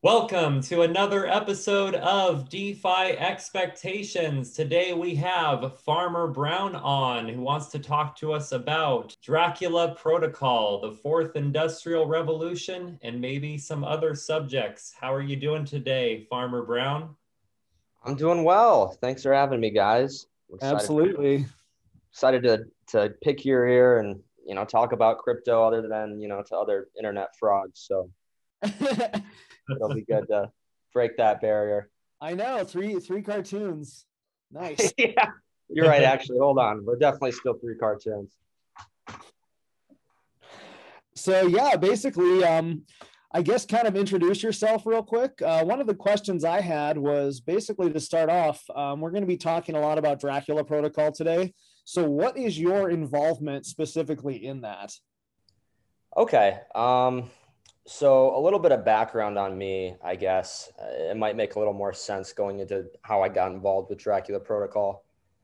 Welcome to another episode of DeFi Expectations. Today we have Farmer Brown on, who wants to talk to us about Dracula Protocol, the Fourth Industrial Revolution, and maybe some other subjects. How are you doing today, Farmer Brown? I'm doing well. Thanks for having me, guys. I'm Absolutely. excited to pick your ear and talk about crypto other than to other internet frogs. So it'll be good to break that barrier. I know, three cartoons. Nice. Yeah, you're right. Actually, hold on. We're definitely still three cartoons. So yeah, basically, I guess kind of introduce yourself real quick. One of the questions I had was basically to start off, we're going to be talking a lot about Dracula Protocol today. So what is your involvement specifically in that? Okay. So a little bit of background on me, I guess. It might make a little more sense going into how I got involved with Dracula Protocol.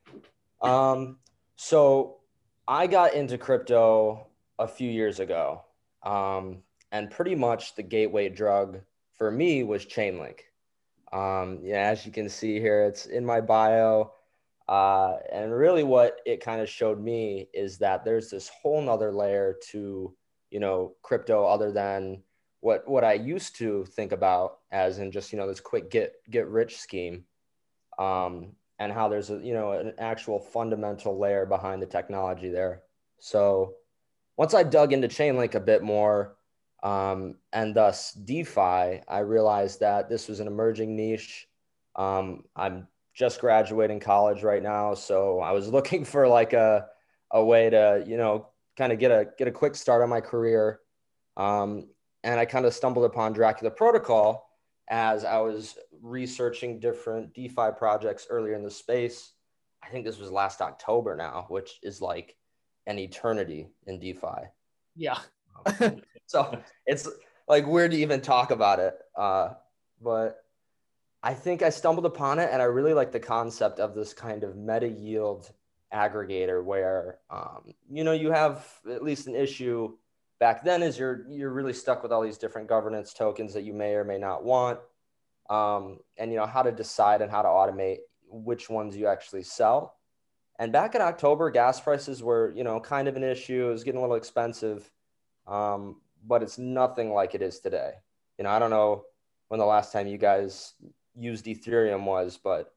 So I got into crypto a few years ago. And pretty much the gateway drug for me was Chainlink. As you can see here, it's in my bio. And really what it kind of showed me is that there's this whole nother layer to, crypto other than what I used to think about as in just, this quick get rich scheme. And how there's an actual fundamental layer behind the technology there. So once I dug into Chainlink a bit more, and thus DeFi, I realized that this was an emerging niche. I'm just graduating college right now, so I was looking for like a way to kind of get a quick start on my career. And I kind of stumbled upon Dracula Protocol as I was researching different DeFi projects earlier in the space. I think this was last October now, which is like an eternity in DeFi. Yeah. So it's like weird to even talk about it. But I think I stumbled upon it and I really like the concept of this kind of meta yield aggregator where, you have at least an issue back then is you're really stuck with all these different governance tokens that you may or may not want. And how to decide and how to automate which ones you actually sell. And back in October, gas prices were, kind of an issue. It was getting a little expensive. But it's nothing like it is today. I don't know when the last time you guys used Ethereum was, but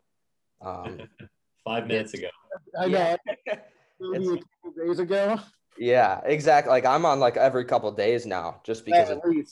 5 minutes ago. I know. Maybe a couple days ago. Yeah, exactly. Like I'm on like every couple of days now, just because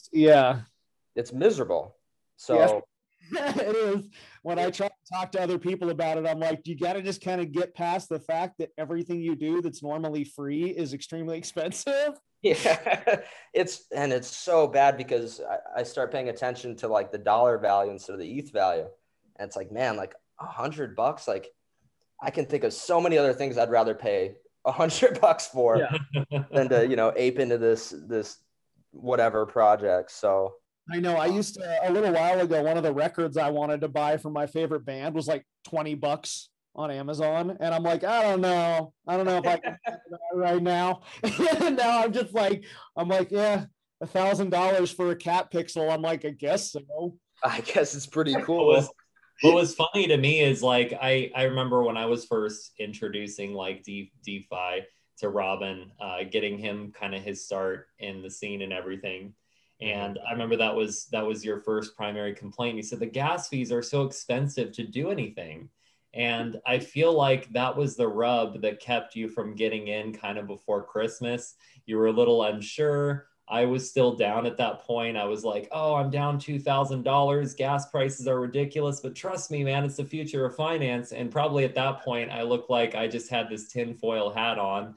it's miserable. So yes, it is. When I try to talk to other people about it, I'm like, you got to just kind of get past the fact that everything you do that's normally free is extremely expensive. Yeah, it's so bad because I start paying attention to like the dollar value instead of the ETH value. And it's like, man, like $100, like I can think of so many other things I'd rather pay $100 for than to, ape into this whatever project. So I know I used to, a little while ago, one of the records I wanted to buy from my favorite band was like $20 on Amazon. And I'm like, I don't know if I can do that right now. And now I'm just like, yeah, $1,000 for a cat pixel. I'm like, I guess so. I guess it's pretty cool. What was funny to me is like I remember when I was first introducing like DeFi to Robin, getting him kind of his start in the scene and everything. And I remember that was your first primary complaint. You said the gas fees are so expensive to do anything. And I feel like that was the rub that kept you from getting in kind of before Christmas. You were a little unsure. I was still down at that point. I was like, oh, I'm down $2,000. Gas prices are ridiculous. But trust me, man, it's the future of finance. And probably at that point, I looked like I just had this tinfoil hat on.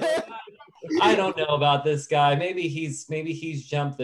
I don't know about this guy. Maybe he's jumped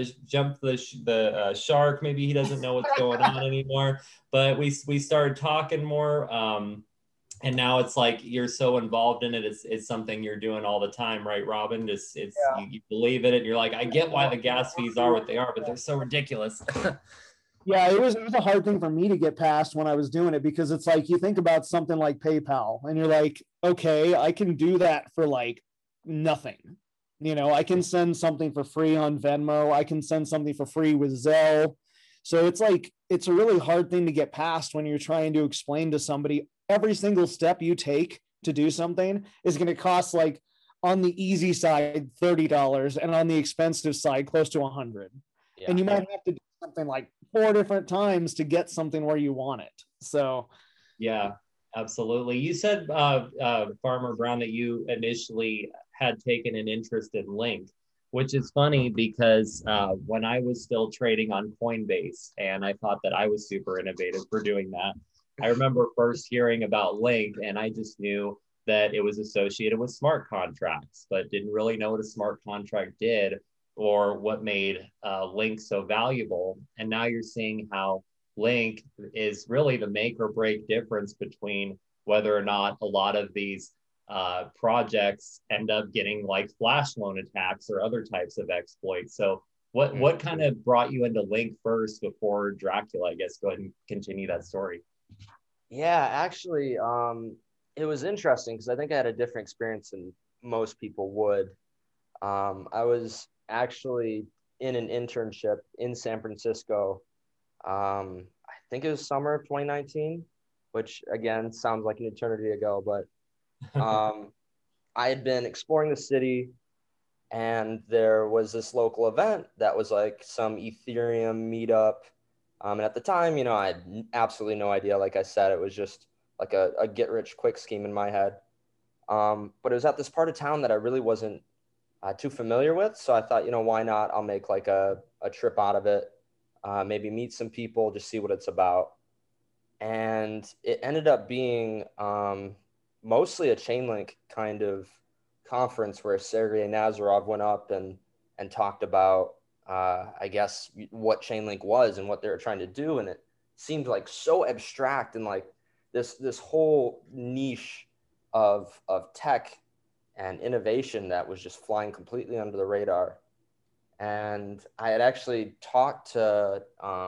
the shark. Maybe he doesn't know what's going on anymore. But we started talking more. And now it's like you're so involved in it. It's something you're doing all the time, right, Robin? You believe in it. And you're like, I get why the gas fees are what they are, but they're so ridiculous. Yeah, it was a hard thing for me to get past when I was doing it, because it's like you think about something like PayPal and you're like, okay, I can do that for like nothing. I can send something for free on Venmo. I can send something for free with Zelle. So it's like, it's a really hard thing to get past when you're trying to explain to somebody every single step you take to do something is going to cost, like, on the easy side $30 and on the expensive side close to 100. Yeah. And you might have to do something like 4 different times to get something where you want it. So Yeah, absolutely. You said, Farmer Brown, that you initially had taken an interest in Link, which is funny because when I was still trading on Coinbase and I thought that I was super innovative for doing that, I remember first hearing about Link and I just knew that it was associated with smart contracts, but didn't really know what a smart contract did or what made Link so valuable. And now you're seeing how Link is really the make or break difference between whether or not a lot of these projects end up getting like flash loan attacks or other types of exploits. So what kind of brought you into Link first before Dracula? I guess go ahead and continue that story. Yeah, actually, it was interesting because I think I had a different experience than most people would. I was actually in an internship in San Francisco. I think it was summer of 2019, which again sounds like an eternity ago, but I had been exploring the city and there was this local event that was like some Ethereum meetup. And at the time, you know, I had absolutely no idea. Like I said, it was just like a get rich quick scheme in my head. But it was at this part of town that I really wasn't too familiar with. So I thought, you know, why not? I'll make like a trip out of it, maybe meet some people, just see what it's about. And it ended up being mostly a Chainlink kind of conference where Sergey Nazarov went up and talked about, I guess, what Chainlink was and what they were trying to do. And it seemed like so abstract and like this whole niche of tech and innovation that was just flying completely under the radar. And I had actually talked to,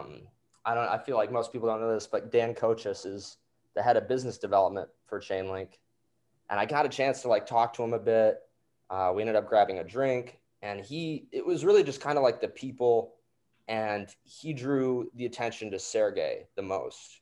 I feel like most people don't know this, but Dan Kochis is the head of business development for Chainlink. And I got a chance to like talk to him a bit. We ended up grabbing a drink and it was really just kind of like the people, and he drew the attention to Sergey the most.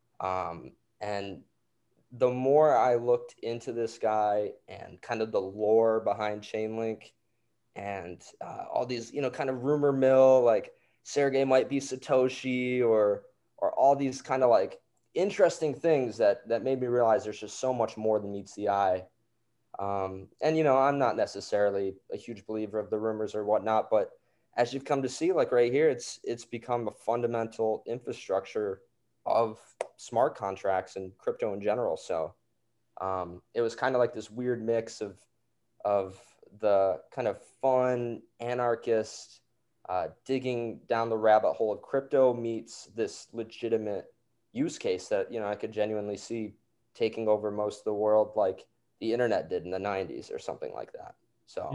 And the more I looked into this guy and kind of the lore behind Chainlink and all these, you know, kind of rumor mill, like Sergey might be Satoshi or all these kind of like interesting things that made me realize there's just so much more than meets the eye. And, you know, I'm not necessarily a huge believer of the rumors or whatnot, but as you've come to see, like right here, it's become a fundamental infrastructure of smart contracts and crypto in general. So it was kind of like this weird mix of the kind of fun anarchist digging down the rabbit hole of crypto meets this legitimate use case that, you know, I could genuinely see taking over most of the world like the internet did in the 90s or something like that. So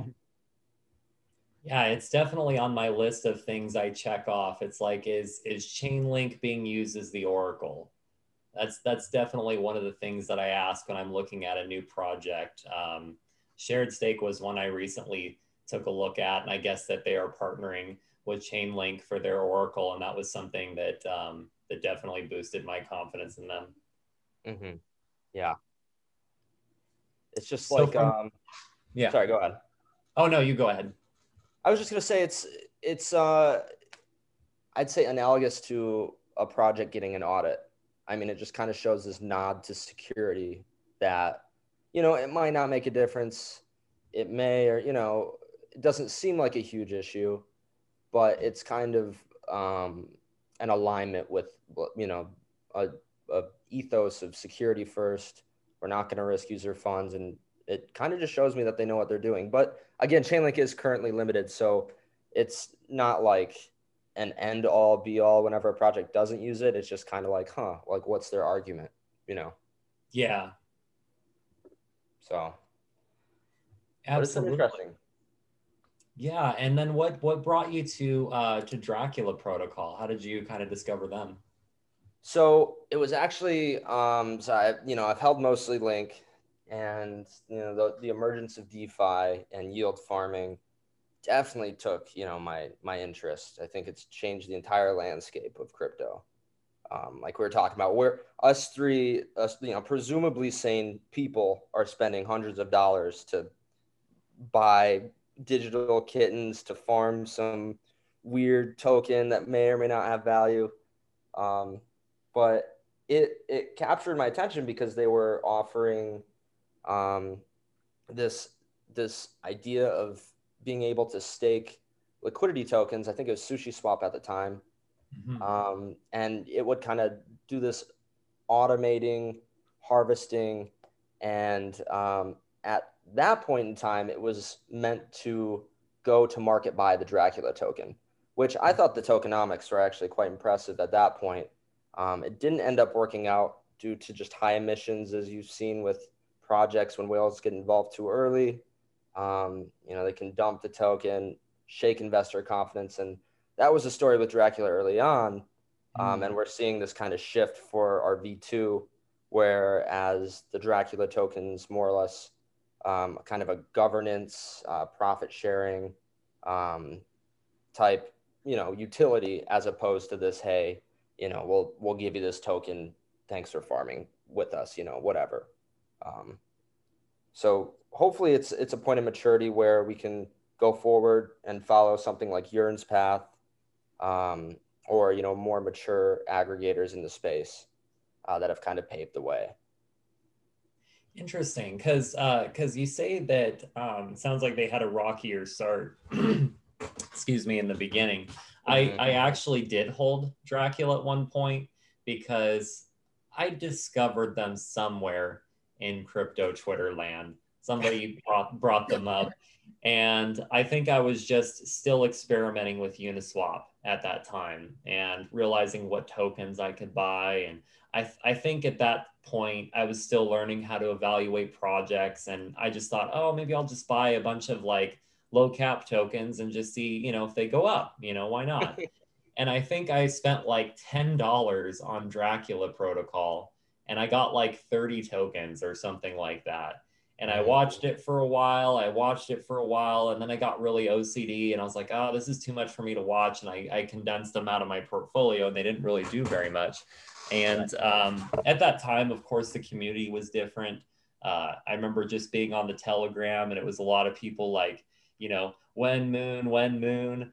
Yeah, it's definitely on my list of things I check off. It's like, is Chainlink being used as the Oracle? That's definitely one of the things that I ask when I'm looking at a new project. Shared Stake was one I recently took a look at, and I guess that they are partnering with Chainlink for their Oracle, and that was something that that definitely boosted my confidence in them. mm-hmm. Yeah, it's just So like yeah. Sorry, go ahead. Oh no, you go ahead. I was just gonna say it's I'd say analogous to a project getting an audit. I mean, it just kind of shows this nod to security that, you know, it might not make a difference. It may, or, you know, it doesn't seem like a huge issue, but it's kind of an alignment with, you know, a ethos of security first. We're not going to risk user funds. And it kind of just shows me that they know what they're doing. But again, Chainlink is currently limited. So it's not like an end all be all whenever a project doesn't use it. It's just kind of like, like what's their argument, you know? Yeah. So absolutely. But it's interesting. Yeah, and then what brought you to Dracula Protocol? How did you kind of discover them? So it was actually so I've held mostly Link, and you know the emergence of DeFi and yield farming definitely took, my interest. I think it's changed the entire landscape of crypto. Like we were talking about, where us three, presumably sane people are spending hundreds of dollars to buy digital kittens to farm some weird token that may or may not have value. But it captured my attention because they were offering um, this idea of being able to stake liquidity tokens. I think it was SushiSwap at the time. And it would kind of do this automating, harvesting, and at that point in time, it was meant to go to market buy the Dracula token, which I thought the tokenomics were actually quite impressive at that point. It didn't end up working out due to just high emissions, as you've seen with projects when whales get involved too early. They can dump the token, shake investor confidence, and that was the story with Dracula early on. And we're seeing this kind of shift for our V2, whereas the Dracula tokens more or less kind of a governance, profit sharing type, utility, as opposed to this, hey, we'll give you this token. Thanks for farming with us, whatever. So hopefully it's a point of maturity where we can go forward and follow something like Yearn's path, or more mature aggregators in the space that have kind of paved the way. Interesting, because you say that it sounds like they had a rockier start. Excuse me, in the beginning. I actually did hold Dracula at one point because I discovered them somewhere in crypto Twitter land. Somebody brought them up. And I think I was just still experimenting with Uniswap at that time and realizing what tokens I could buy. And I think at that point, I was still learning how to evaluate projects. And I just thought, oh, maybe I'll just buy a bunch of like low cap tokens and just see, if they go up, why not? And I think I spent like $10 on Dracula Protocol and I got like 30 tokens or something like that. And I watched it for a while. And then I got really OCD and I was like, oh, this is too much for me to watch. And I condensed them out of my portfolio and they didn't really do very much. And at that time, of course, the community was different. I remember just being on the Telegram and it was a lot of people like, when moon,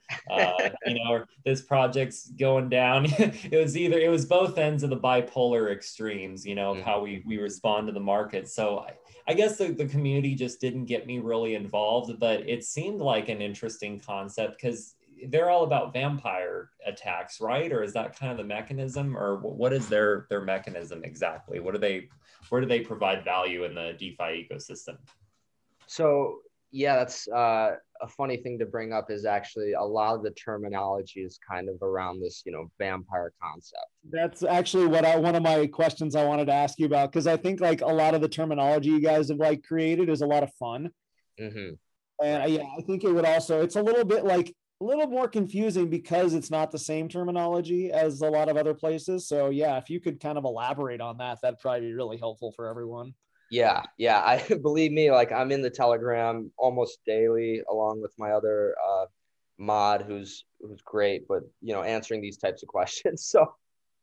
this project's going down. It was both ends of the bipolar extremes, of how we respond to the market. So I guess the community just didn't get me really involved, but it seemed like an interesting concept because they're all about vampire attacks, right? Or is that kind of the mechanism, or what is their mechanism exactly? Where do they provide value in the DeFi ecosystem? So yeah, that's a funny thing to bring up is actually a lot of the terminology is kind of around this, vampire concept. That's actually one of my questions I wanted to ask you about, because I think like a lot of the terminology you guys have like created is a lot of fun. And yeah, I think it would also, it's a little bit like a little more confusing because it's not the same terminology as a lot of other places. So yeah, if you could kind of elaborate on that, that'd probably be really helpful for everyone. Yeah. I believe me, like I'm in the Telegram almost daily, along with my other mod, who's great, but answering these types of questions. So,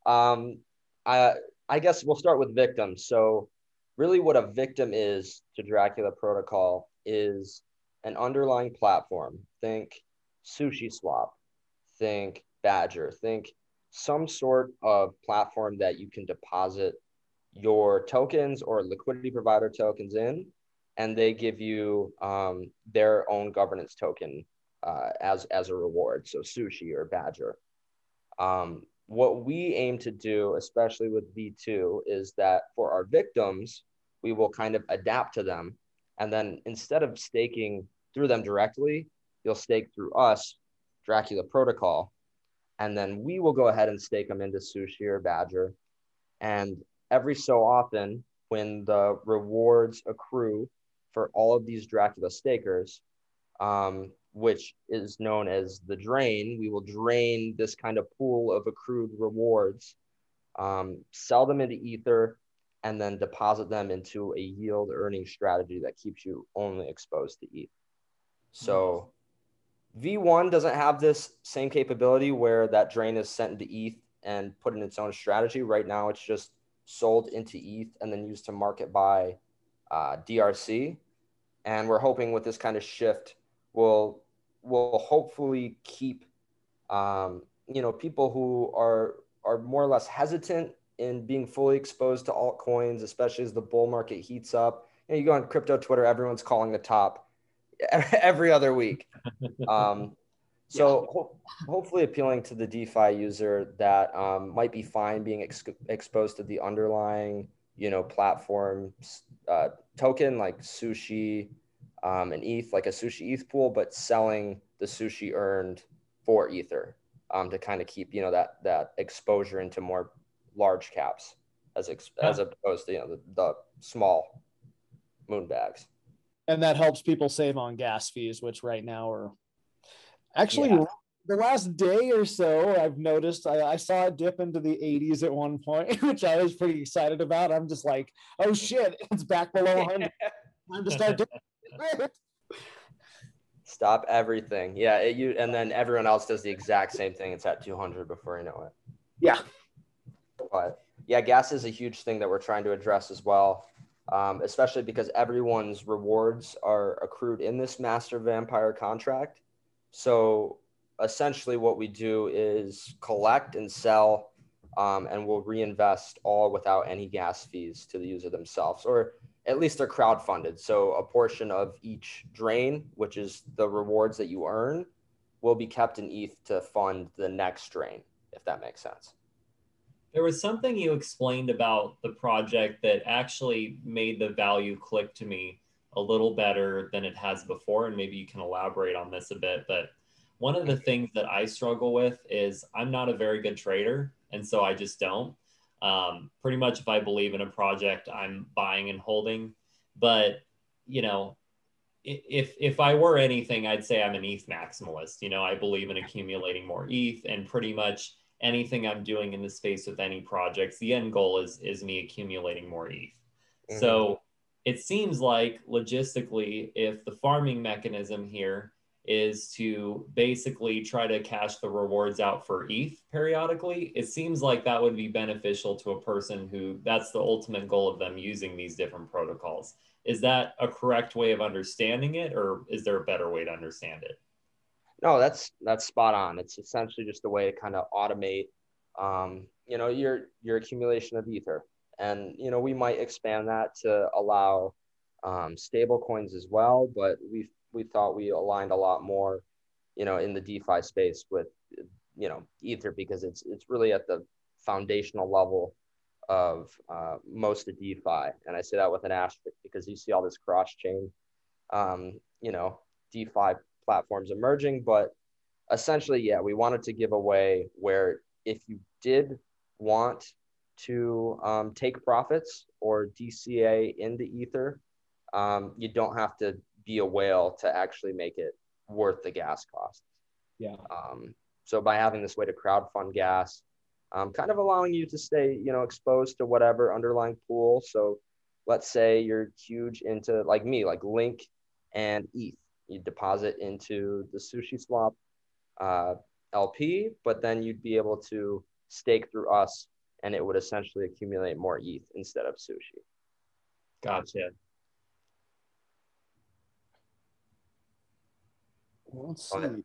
I guess we'll start with victims. So, really, what a victim is to Dracula Protocol is an underlying platform. Think SushiSwap, think Badger, think some sort of platform that you can deposit your tokens or liquidity provider tokens in, and they give you their own governance token as a reward. So Sushi or Badger. What we aim to do, especially with V2, is that for our victims, we will kind of adapt to them. And then instead of staking through them directly, you'll stake through us, Dracula Protocol. And then we will go ahead and stake them into Sushi or Badger. And every so often, when the rewards accrue for all of these Dracula stakers, which is known as the drain, we will drain this kind of pool of accrued rewards, sell them into Ether, and then deposit them into a yield earning strategy that keeps you only exposed to ETH. So V1 doesn't have this same capability where that drain is sent into ETH and put in its own strategy. Right now, it's just sold into ETH and then used to market by DRC. And we're hoping with this kind of shift, we'll hopefully keep people who are more or less hesitant in being fully exposed to altcoins, especially as the bull market heats up. You go on crypto Twitter, everyone's calling the top every other week. Hopefully appealing to the DeFi user that might be fine being exposed to the underlying, platform token like Sushi and ETH, like a Sushi ETH pool, but selling the Sushi earned for Ether to kind of keep, that exposure into more large caps as opposed to, the small moon bags. And that helps people save on gas fees, which right now are actually the last day or so, I've noticed I saw it dip into the 80s at one point, which I was pretty excited about. I'm just like, oh shit, it's back below 100. Time to start doing it. Stop everything. Yeah, and then everyone else does the exact same thing. It's at 200 before you know it. Yeah. But yeah, gas is a huge thing that we're trying to address as well, especially because everyone's rewards are accrued in this master vampire contract. So essentially what we do is collect and sell, and we'll reinvest all without any gas fees to the user themselves, or at least they're crowdfunded. So a portion of each drain, which is the rewards that you earn, will be kept in ETH to fund the next drain, if that makes sense. There was something you explained about the project that actually made the value click to me a little better than it has before. And maybe you can elaborate on this a bit. But one of the things that I struggle with is I'm not a very good trader. And so I just don't. Pretty much if I believe in a project, I'm buying and holding. But, if I were anything, I'd say I'm an ETH maximalist. I believe in accumulating more ETH, and pretty much anything I'm doing in the space with any projects, the end goal is me accumulating more ETH. Mm-hmm. So it seems like logistically, if the farming mechanism here is to basically try to cash the rewards out for ETH periodically, it seems like that would be beneficial to a person who that's the ultimate goal of them using these different protocols. Is that a correct way of understanding it, or is there a better way to understand it? No, that's spot on. It's essentially just a way to kind of automate, your accumulation of Ether. And, we might expand that to allow stable coins as well, but we thought we aligned a lot more, in the DeFi space with, Ether, because it's really at the foundational level of most of DeFi. And I say that with an asterisk because you see all this cross-chain, DeFi platforms emerging, but essentially, we wanted to give a way where if you did want to take profits or DCA into Ether, you don't have to be a whale to actually make it worth the gas costs. Yeah. So by having this way to crowdfund gas, kind of allowing you to stay, exposed to whatever underlying pool. So let's say you're huge into, like me, like Link and ETH. You deposit into the Sushi Swap LP, but then you'd be able to stake through us, and it would essentially accumulate more ETH instead of Sushi. Gotcha. Let's see.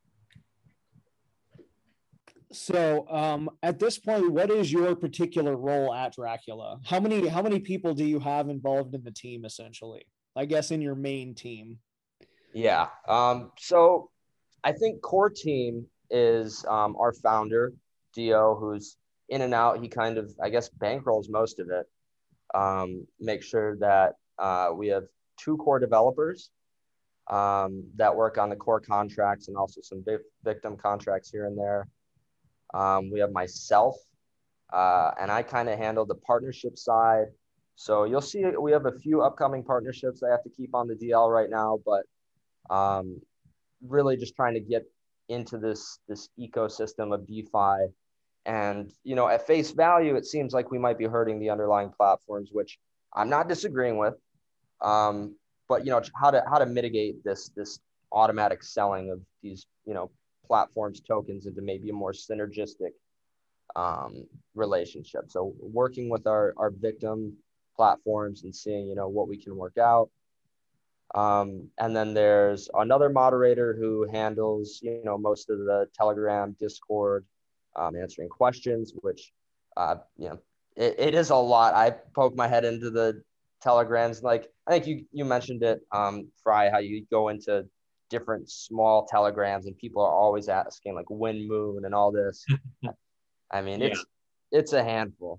So at this point, what is your particular role at Dracula? How many people do you have involved in the team, essentially? I guess in your main team. Yeah. So I think core team is our founder, Dio, who's in and out. He kind of, I guess, bankrolls most of it. Make sure that we have 2 core developers that work on the core contracts and also some victim contracts here and there. We have myself, and I kind of handle the partnership side. So you'll see we have a few upcoming partnerships I have to keep on the DL right now, but really just trying to get into this ecosystem of DeFi. And, at face value, it seems like we might be hurting the underlying platforms, which I'm not disagreeing with. But, how to mitigate this automatic selling of these, platforms, tokens into maybe a more synergistic relationship. So working with our victim platforms and seeing, what we can work out. And then there's another moderator who handles, most of the Telegram, Discord, answering questions, which, it is a lot. I poke my head into the Telegrams. Like, I think you mentioned it, Fry, how you go into different small Telegrams and people are always asking like when moon and all this. I mean, Yeah. it's a handful.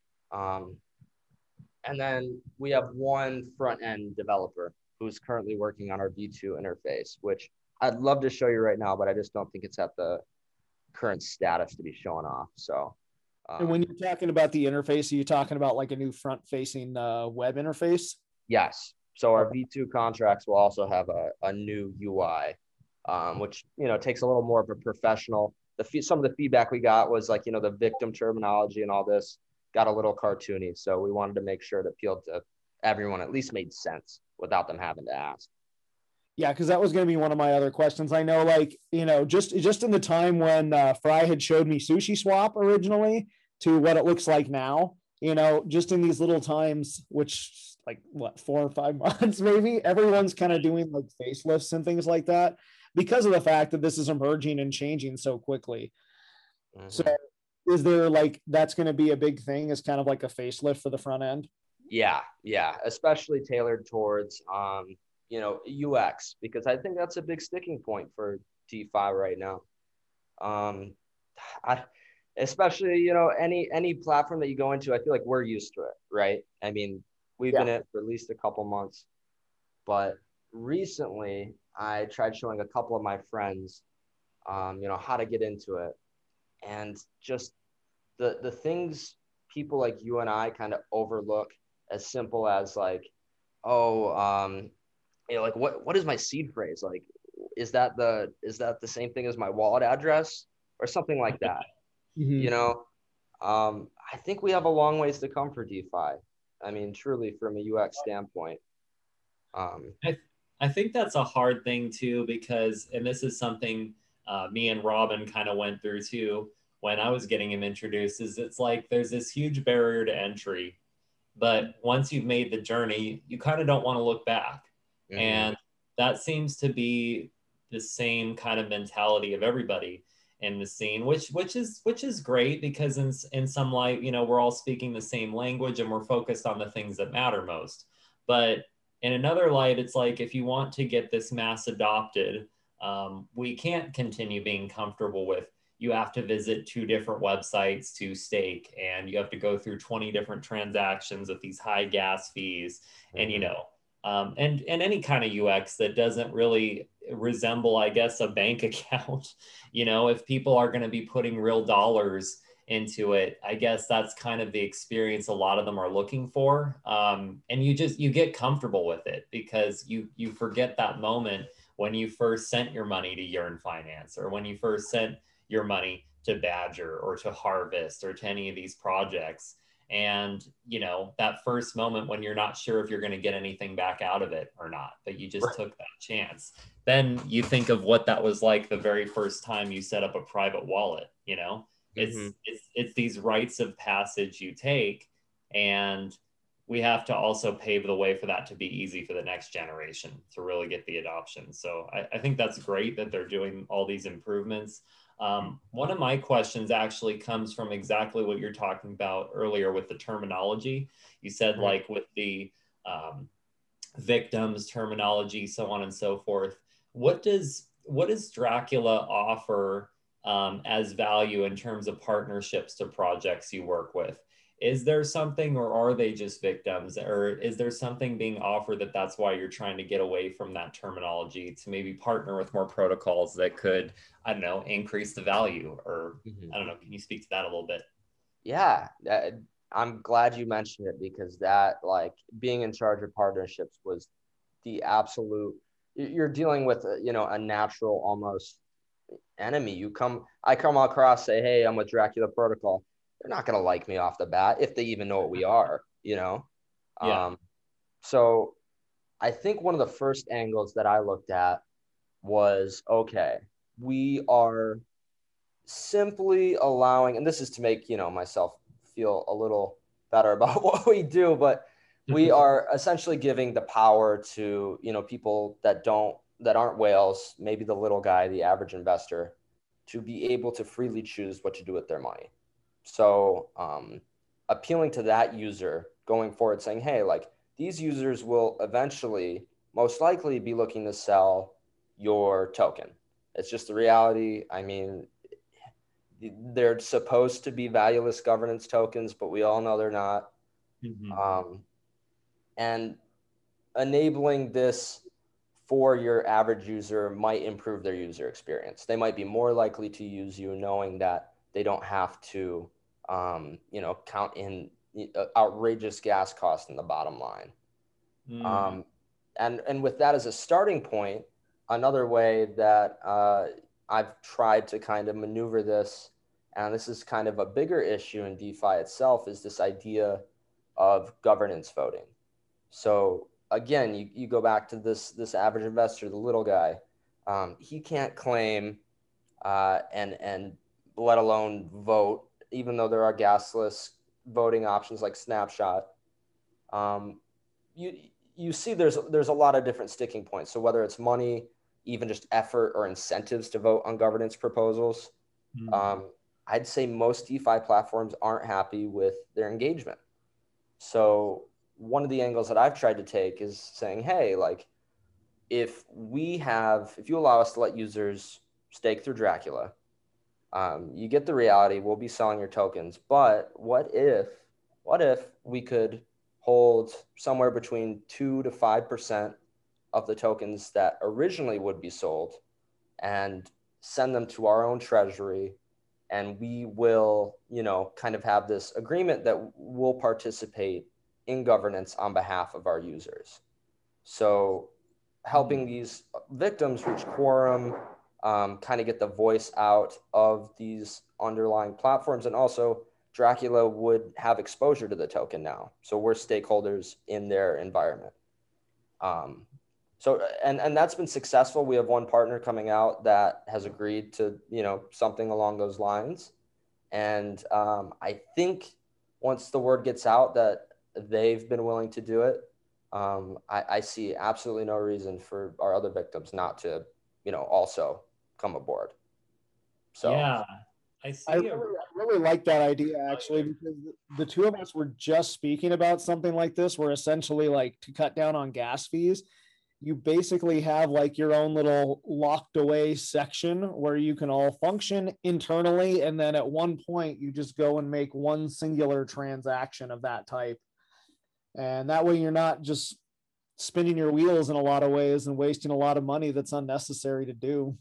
And then we have one front end developer who's currently working on our V2 interface, which I'd love to show you right now, but I just don't think it's at the current status to be showing off. So, and when you're talking about the interface, are you talking about like a new front facing web interface? yes. So our V2 contracts will also have a new UI, which, takes a little more of a professional. Some of the feedback we got was like, the victim terminology and all this got a little cartoony. So we wanted to make sure it appealed to everyone, at least made sense without them having to ask. Yeah, because that was going to be one of my other questions. I know, like, just in the time when Fry had showed me Sushi Swap originally to what it looks like now, just in these little times, which like what, 4 or 5 months, maybe everyone's kind of doing like facelifts and things like that because of the fact that this is emerging and changing so quickly. Mm-hmm. So is there like, that's going to be a big thing as kind of like a facelift for the front end? Yeah. Especially tailored towards, UX, because I think that's a big sticking point for DeFi right now. Especially, any platform that you go into, I feel like we're used to it, right? I mean, we've been in it for at least a couple months, but recently I tried showing a couple of my friends, how to get into it, and just the things people like you and I kind of overlook, as simple as like, like what is my seed phrase? Like, is that the same thing as my wallet address or something like that? Mm-hmm. I think we have a long ways to come for DeFi. I mean, truly from a UX standpoint. I think that's a hard thing too, because, and this is something me and Robin kind of went through too when I was getting him introduced, is it's like there's this huge barrier to entry, but once you've made the journey, you kind of don't want to look back. Mm-hmm. And that seems to be the same kind of mentality of everybody in the scene, which is great, because in some light, we're all speaking the same language and we're focused on the things that matter most. But in another light, it's like, if you want to get this mass adopted, we can't continue being comfortable with, you have to visit 2 different websites to stake, and you have to go through 20 different transactions with these high gas fees. Mm-hmm. And and any kind of UX that doesn't really resemble, I guess, a bank account. If people are going to be putting real dollars into it, I guess that's kind of the experience a lot of them are looking for. And you get comfortable with it, because you forget that moment when you first sent your money to Yearn Finance, or when you first sent your money to Badger or to Harvest or to any of these projects. And, that first moment when you're not sure if you're going to get anything back out of it or not, but you just took that chance. Then you think of what that was like the very first time you set up a private wallet. Mm-hmm. It's these rites of passage you take, and we have to also pave the way for that to be easy for the next generation to really get the adoption. So I think that's great that they're doing all these improvements. One of my questions actually comes from exactly what you're talking about earlier with the terminology. You said, like, with the victims terminology, so on and so forth. What does Dracula offer as value in terms of partnerships to projects you work with? Is there something, or are they just victims, or is there something being offered that's why you're trying to get away from that terminology to maybe partner with more protocols that could, I don't know, increase the value? Or I don't know, can you speak to that a little bit? Yeah, I'm glad you mentioned it, because that, like, being in charge of partnerships was the absolute, you're dealing with a natural almost enemy. I come across, say, hey, I'm with Dracula Protocol. They're not going to like me off the bat, if they even know what we are, Yeah. So I think one of the first angles that I looked at was, okay, we are simply allowing, and this is to make, myself feel a little better about what we do, but we are essentially giving the power to, people that aren't whales, maybe the little guy, the average investor, to be able to freely choose what to do with their money. So appealing to that user going forward, saying, hey, like, these users will eventually most likely be looking to sell your token. It's just the reality. I mean, they're supposed to be valueless governance tokens, but we all know they're not. And enabling this for your average user might improve their user experience. They might be more likely to use you knowing that they don't have to, count in outrageous gas cost in the bottom line. And with that as a starting point, another way that I've tried to kind of maneuver this, and this is kind of a bigger issue in DeFi itself, is this idea of governance voting. So again, you go back to this average investor, the little guy, he can't claim and let alone vote, even though there are gasless voting options like Snapshot. You see there's a lot of different sticking points. So whether it's money, even just effort or incentives to vote on governance proposals, I'd say most DeFi platforms aren't happy with their engagement. So one of the angles that I've tried to take is saying, hey, like, if you allow us to let users stake through Dracula, you get the reality, we'll be selling your tokens. But what if we could hold somewhere between 2 to 5% of the tokens that originally would be sold and send them to our own treasury, and we will, kind of have this agreement that we'll participate in governance on behalf of our users. So helping these victims reach quorum, kind of get the voice out of these underlying platforms. And also Dracula would have exposure to the token now. So we're stakeholders in their environment. So that's been successful. We have one partner coming out that has agreed to, something along those lines. And I think once the word gets out that they've been willing to do it, I see absolutely no reason for our other victims not to, also come aboard. So yeah, I see. I really like that idea, actually, because the two of us were just speaking about something like this, where essentially, like, to cut down on gas fees, you basically have like your own little locked away section where you can all function internally. And then at one point you just go and make one singular transaction of that type. And that way you're not just spinning your wheels in a lot of ways and wasting a lot of money that's unnecessary to do.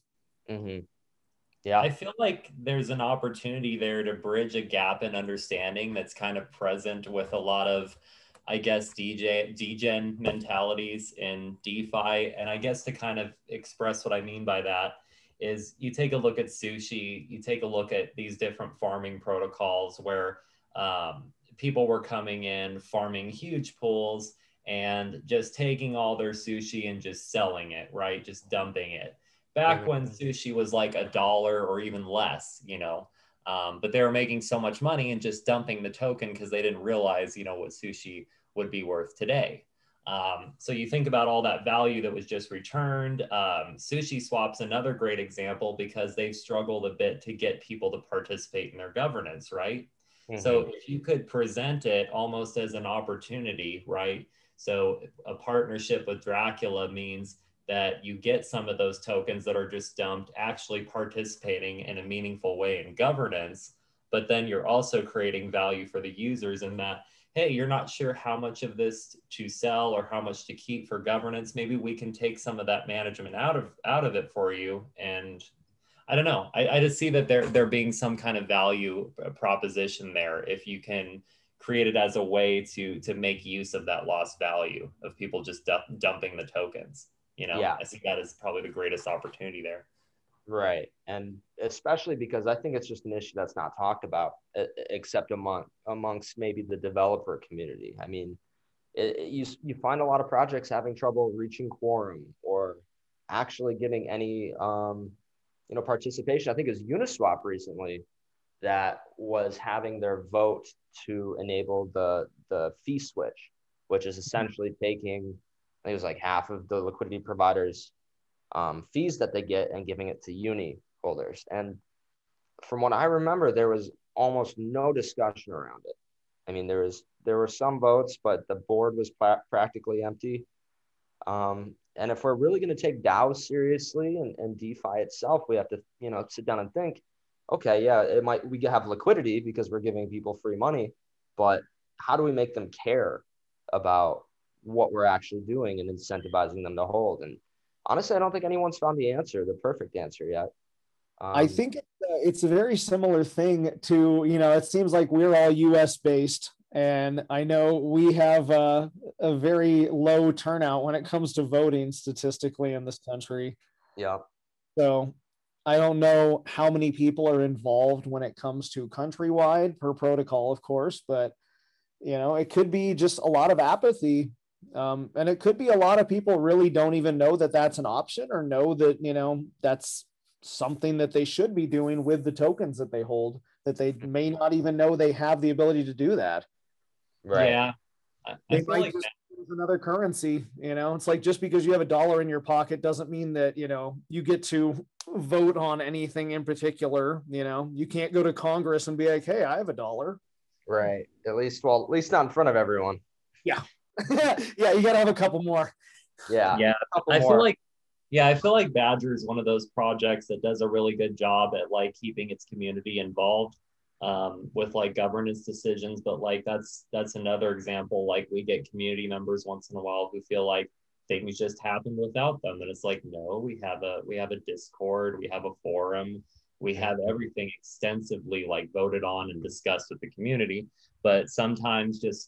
Yeah. I feel like there's an opportunity there to bridge a gap in understanding that's kind of present with a lot of, I guess, degen mentalities in DeFi. And I guess to kind of express what I mean by that is you take a look at Sushi, you take a look at these different farming protocols where people were coming in, farming huge pools and just taking all their sushi and just selling it, right? Just dumping it. Back when sushi was like $1 or even less, but they were making so much money and just dumping the token because they didn't realize, what sushi would be worth today. So you think about all that value that was just returned. Sushi Swap's another great example because they've struggled a bit to get people to participate in their governance, right? So if you could present it almost as an opportunity, right? So a partnership with Dracula means that you get some of those tokens that are just dumped actually participating in a meaningful way in governance, but then you're also creating value for the users in that, hey, you're not sure how much of this to sell or how much to keep for governance. Maybe we can take some of that management out of it for you. And I don't know. I just see that there being some kind of value proposition there if you can create it as a way to make use of that lost value of people just dumping the tokens. Yeah. I see that as probably the greatest opportunity there. Right. And especially because I think it's just an issue that's not talked about, except amongst maybe the developer community. I mean, you find a lot of projects having trouble reaching quorum or actually getting any participation. I think it was Uniswap recently that was having their vote to enable the fee switch, which is essentially taking, I think it was like half of the liquidity providers fees that they get and giving it to uni holders. And from what I remember, there was almost no discussion around it. I mean, there were some votes, but the board was practically empty. And if we're really going to take DAOs seriously and DeFi itself, we have to, sit down and think, okay, yeah, we have liquidity because we're giving people free money, but how do we make them care about what we're actually doing and incentivizing them to hold? And honestly, I don't think anyone's found the perfect answer yet. I think it's a very similar thing to, it seems like we're all US based. And I know we have a very low turnout when it comes to voting statistically in this country. Yeah. So I don't know how many people are involved when it comes to countrywide per protocol, of course, but it could be just a lot of apathy. And it could be a lot of people really don't even know that that's an option or know that, that's something that they should be doing with the tokens that they hold, that they may not even know they have the ability to do that. Right. Yeah. They might just use another currency. It's like, just because you have $1 in your pocket doesn't mean that, you get to vote on anything in particular. You can't go to Congress and be like, hey, I have $1. Right. At least not in front of everyone. Yeah. Yeah. You got to have a couple more. Yeah. Yeah. I feel like Badger is one of those projects that does a really good job at like keeping its community involved with like governance decisions. But like that's another example. Like we get community members once in a while who feel like things just happen without them, and it's like, no, we have a Discord, we have a forum, we have everything extensively like voted on and discussed with the community. But sometimes just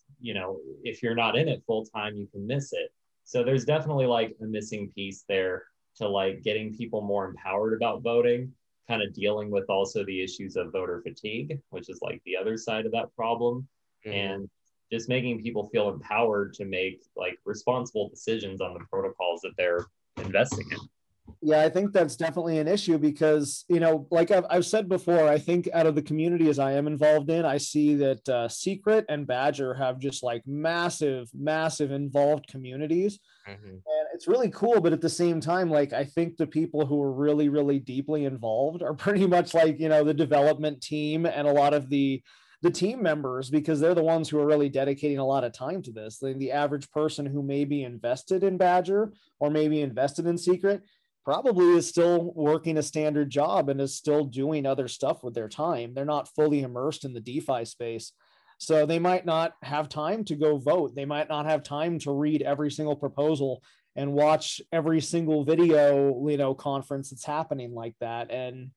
if you're not in it full time, you can miss it. So there's definitely like a missing piece there to like getting people more empowered about voting, kind of dealing with also the issues of voter fatigue, which is like the other side of that problem. And just making people feel empowered to make like responsible decisions on the protocols that they're investing in. Yeah, I think that's definitely an issue because, like I've said before, I think out of the community as I am involved in, I see that Secret and Badger have just like massive involved communities. And it's really cool. But at the same time, like, I think the people who are really, really deeply involved are pretty much like, the development team and a lot of the team members, because they're the ones who are really dedicating a lot of time to this. The average person who may be invested in Badger or maybe invested in Secret probably is still working a standard job and is still doing other stuff with their time. They're not fully immersed in the DeFi space. So they might not have time to go vote. They might not have time to read every single proposal and watch every single video, conference that's happening like that. And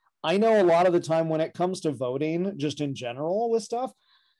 I know a lot of the time when it comes to voting, just in general with stuff,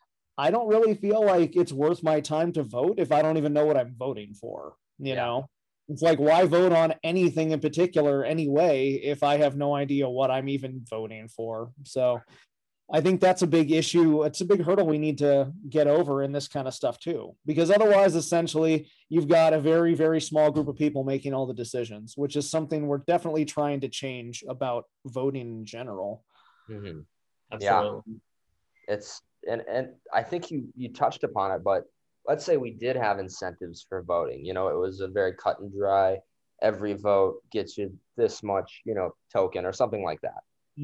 I don't really feel like it's worth my time to vote if I don't even know what I'm voting for, you know? It's like, why vote on anything in particular anyway if I have no idea what I'm even voting for? So I think that's a big issue. It's a big hurdle we need to get over in this kind of stuff too, because otherwise, essentially, you've got a very, very small group of people making all the decisions, which is something we're definitely trying to change about voting in general. Mm-hmm. Absolutely. Yeah. It's and I think you touched upon it, but let's say we did have incentives for voting. It was a very cut and dry. Every vote gets you this much, token or something like that.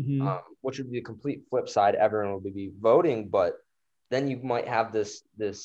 Which would be the complete flip side. Everyone would be voting, but then you might have this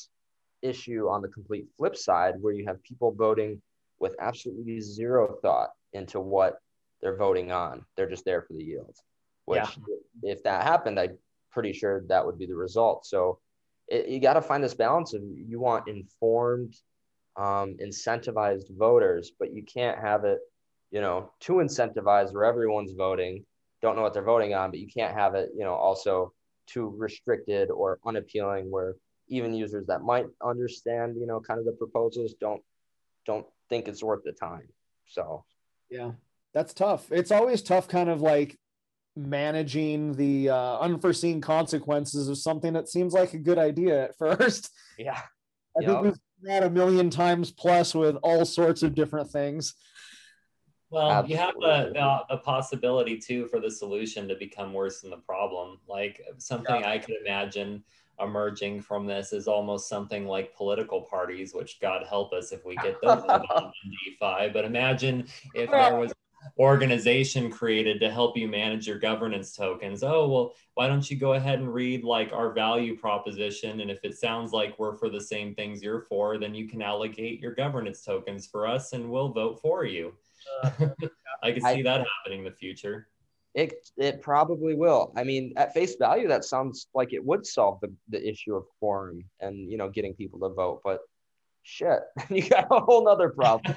issue on the complete flip side where you have people voting with absolutely zero thought into what they're voting on. They're just there for the yield, which if that happened, I'm pretty sure that would be the result. So you got to find this balance of, you want informed, incentivized voters, but you can't have it, too incentivized where everyone's voting, don't know what they're voting on, but you can't have it, also too restricted or unappealing where even users that might understand, kind of the proposals don't think it's worth the time. So, yeah, that's tough. It's always tough kind of like managing the unforeseen consequences of something that seems like a good idea at first. Yeah. I think we've seen that a million times plus with all sorts of different things. Well, you have Absolutely. the possibility too for the solution to become worse than the problem. Like something I could imagine emerging from this is almost something like political parties, which God help us if we get those involved in DeFi. But imagine if there was organization created to help you manage your governance tokens. Oh, well, why don't you go ahead and read like our value proposition? And if it sounds like we're for the same things you're for, then you can allocate your governance tokens for us and we'll vote for you. I could I see that happening in the future. it probably will. I mean, at face value, that sounds like it would solve the issue of quorum and getting people to vote. But shit, you got a whole nother problem.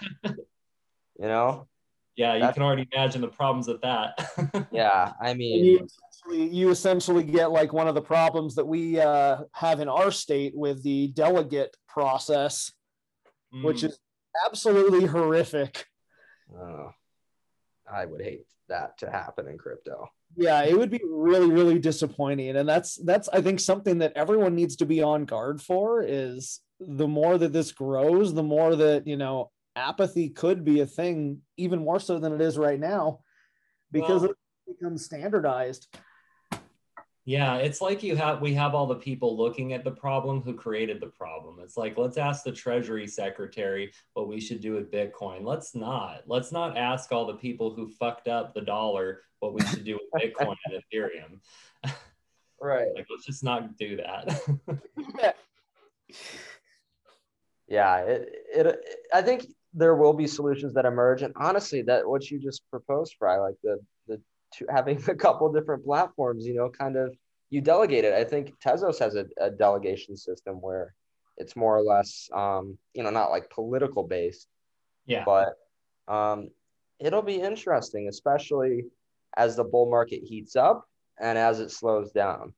Yeah, you That's, can already imagine the problems with that. yeah, I And mean, you essentially get like one of the problems that we have in our state with the delegate process, which is absolutely horrific. I would hate that to happen in crypto. Yeah, it would be really, really disappointing. And that's I think something that everyone needs to be on guard for is the more that this grows, the more that, apathy could be a thing, even more so than it is right now, because it becomes standardized. Yeah, it's like we have all the people looking at the problem who created the problem. It's like, let's ask the Treasury Secretary what we should do with Bitcoin. Let's not ask all the people who fucked up the dollar what we should do with Bitcoin and Ethereum. Right. Like, let's just not do that. Yeah, I think there will be solutions that emerge, and honestly, that what you just proposed, Fry, like the having a couple different platforms, kind of you delegate it. I think Tezos has a delegation system where it's more or less, not like political based. Yeah. But it'll be interesting, especially as the bull market heats up and as it slows down.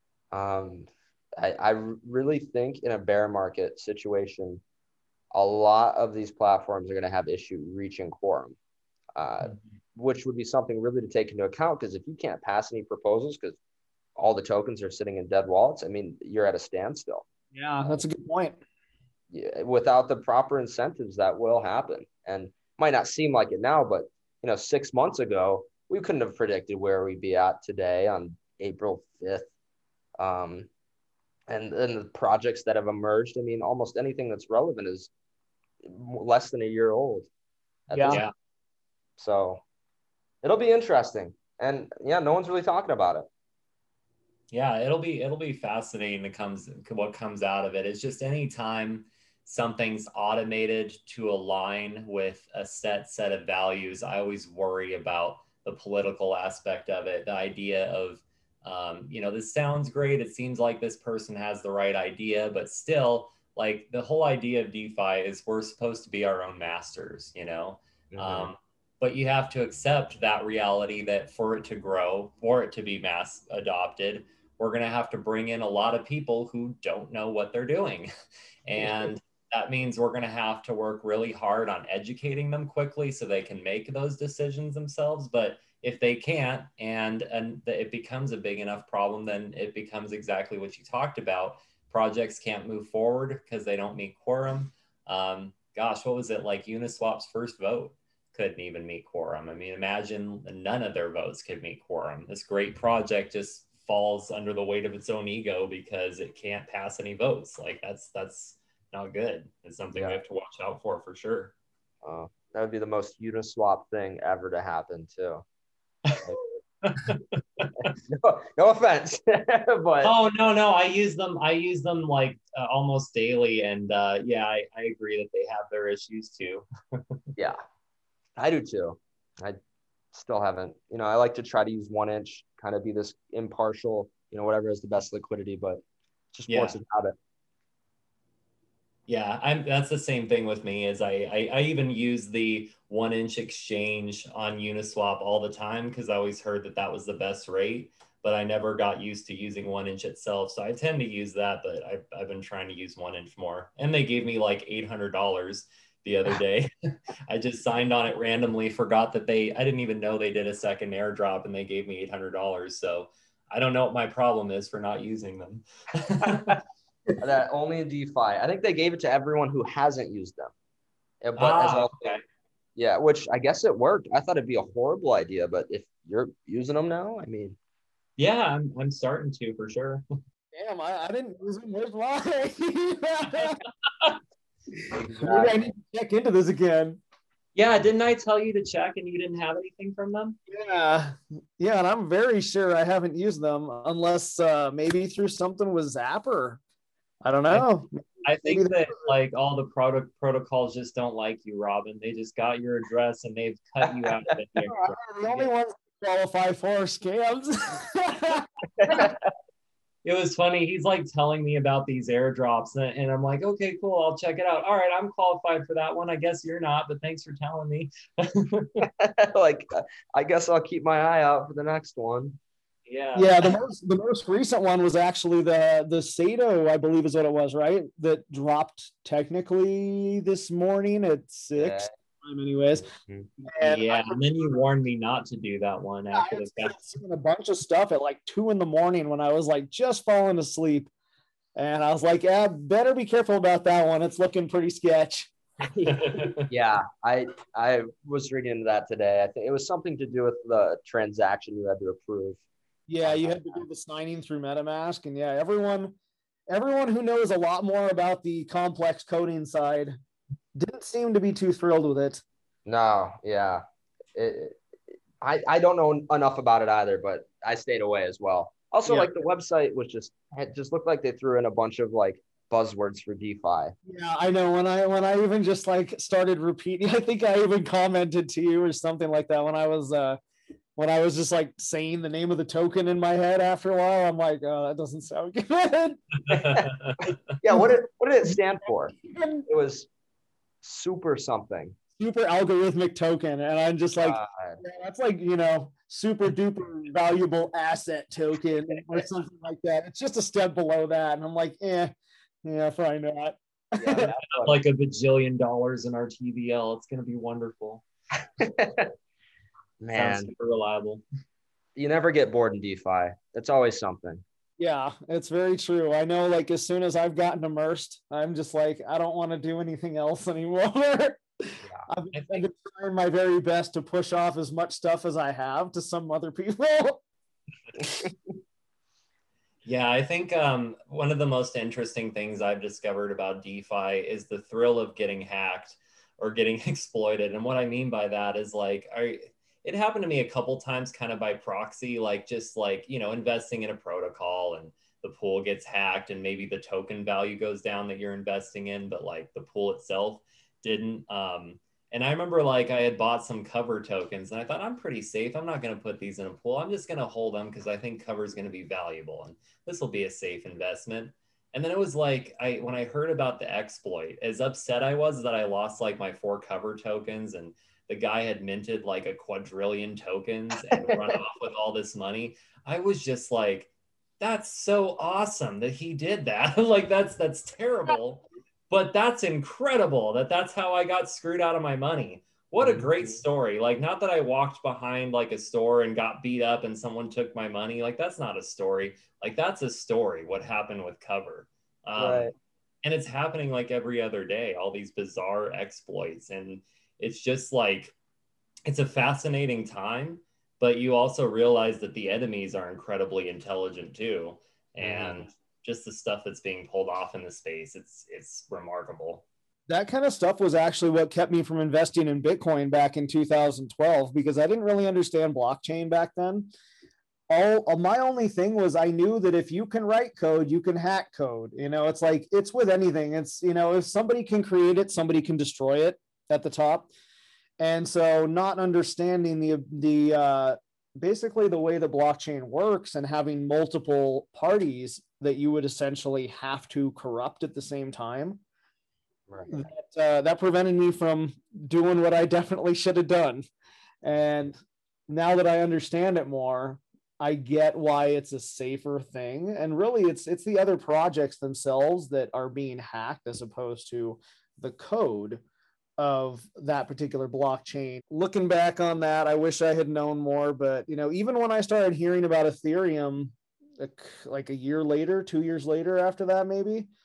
I really think in a bear market situation, a lot of these platforms are going to have issue reaching quorum, which would be something really to take into account, because if you can't pass any proposals because all the tokens are sitting in dead wallets, I mean, you're at a standstill. Yeah, that's a good point. Yeah, without the proper incentives, that will happen. And might not seem like it now, but 6 months ago, we couldn't have predicted where we'd be at today on April 5th. And the projects that have emerged, I mean, almost anything that's relevant is less than a year old. Yeah. So it'll be interesting. And yeah, no one's really talking about it. Yeah, it'll be fascinating what comes out of it. It's just anytime something's automated to align with a set of values, I always worry about the political aspect of it. The idea of this sounds great. It seems like this person has the right idea, but still, like the whole idea of DeFi is we're supposed to be our own masters, Mm-hmm. But you have to accept that reality that for it to grow, for it to be mass adopted, we're going to have to bring in a lot of people who don't know what they're doing. And that means we're going to have to work really hard on educating them quickly so they can make those decisions themselves. But if they can't, and it becomes a big enough problem, then it becomes exactly what you talked about. Projects can't move forward because they don't meet quorum. Gosh, what was it like? Uniswap's first vote couldn't even meet quorum. I mean, imagine none of their votes could meet quorum. This great project just falls under the weight of its own ego because it can't pass any votes. Like that's not good. It's something we have to watch out for sure. That would be the most Uniswap thing ever to happen too. No offense, but no, I use them like almost daily, and I agree that they have their issues too. Yeah, I do too. I still haven't, I like to try to use 1inch, kind of be this impartial, whatever has the best liquidity, but just force it out. Yeah, that's the same thing with me. Is I even use the 1inch exchange on Uniswap all the time because I always heard that was the best rate, but I never got used to using 1inch itself. So I tend to use that, but I've been trying to use 1inch more. And they gave me like $800 the other day. I just signed on it randomly, forgot that I didn't even know they did a second airdrop, and they gave me $800. So I don't know what my problem is for not using them. That only in DeFi. I think they gave it to everyone who hasn't used them. But as also, okay. Yeah, which I guess it worked. I thought it'd be a horrible idea, but if you're using them now, I mean, Yeah, I'm starting to for sure. Damn, I didn't use them. Where's mine? Maybe I exactly. need to check into this again. Yeah, didn't I tell you to check and you didn't have anything from them? Yeah, yeah, and I'm very sure I haven't used them unless maybe through something with Zapper. I don't I know. I Maybe think that like all the product protocols just don't like you, Robin. They just got your address and they've cut you out of it. the only ones that qualify for scams. It was funny. He's like telling me about these airdrops, and I'm like, okay, cool. I'll check it out. All right, I'm qualified for that one. I guess you're not, but thanks for telling me. Like, I guess I'll keep my eye out for the next one. Yeah. Yeah, the most recent one was actually the Sato, I believe is what it was, right? That dropped technically this morning at 6 time anyways. Mhm. And Yeah, and then you warned me not to do that one after I the started fact. seeing a bunch of stuff at like 2 a.m. when I was like just falling asleep. And I was like, yeah, better be careful about that one. It's looking pretty sketch. Yeah, I was reading into that today. I think it was something to do with the transaction you had to approve. Yeah, you had to do the signing through MetaMask. And yeah, everyone who knows a lot more about the complex coding side didn't seem to be too thrilled with it. No, yeah. I don't know enough about it either, but I stayed away as well. Also, Yeah. like the website was just looked like they threw in a bunch of like buzzwords for DeFi. Yeah, I know. When I even just like started repeating, I think I even commented to you or something like that when I was just like saying the name of the token in my head after a while. I'm like, oh, that doesn't sound good. Yeah, what did it stand for? It was super something. Super algorithmic token. And I'm just like, yeah, that's like, super duper valuable asset token or something like that. It's just a step below that. And I'm like, yeah, probably not. Yeah, Like a bajillion dollars in our TVL. It's gonna be wonderful. man, Sounds super reliable. you never get bored in DeFi. That's always something. Yeah, it's very true. I know, like, as soon as I've gotten immersed, I'm just like, I don't want to do anything else anymore. I've been trying my very best to push off as much stuff as I have to some other people. Yeah, I think one of the most interesting things I've discovered about DeFi is the thrill of getting hacked or getting exploited. And what I mean by that is like, it happened to me a couple times kind of by proxy, like just like, investing in a protocol and the pool gets hacked and maybe the token value goes down that you're investing in, but like the pool itself didn't. And I remember like I had bought some cover tokens and I thought I'm pretty safe. I'm not going to put these in a pool. I'm just going to hold them because I think cover is going to be valuable and this will be a safe investment. And then it was like when I heard about the exploit, as upset I was that I lost like my 4 cover tokens and the guy had minted like a quadrillion tokens and run off with all this money. I was just like, that's so awesome that he did that. Like that's terrible. But that's incredible that's how I got screwed out of my money. What a great story. Like, not that I walked behind like a store and got beat up and someone took my money. Like, that's not a story. Like, that's a story, what happened with cover. Right. And it's happening like every other day, all these bizarre exploits. And it's just like, it's a fascinating time, but you also realize that the enemies are incredibly intelligent too. And just the stuff that's being pulled off in the space, it's remarkable. That kind of stuff was actually what kept me from investing in Bitcoin back in 2012 because I didn't really understand blockchain back then. My only thing was I knew that if you can write code, you can hack code. It's like it's with anything. It's if somebody can create it, somebody can destroy it at the top. And so not understanding the basically the way the blockchain works and having multiple parties that you would essentially have to corrupt at the same time, Right. that prevented me from doing what I definitely should have done. And now that I understand it more, I get why it's a safer thing. And really, it's the other projects themselves that are being hacked as opposed to the code of that particular blockchain. Looking back on that, I wish I had known more. But even when I started hearing about Ethereum, like a year later, 2 years later after that, maybe,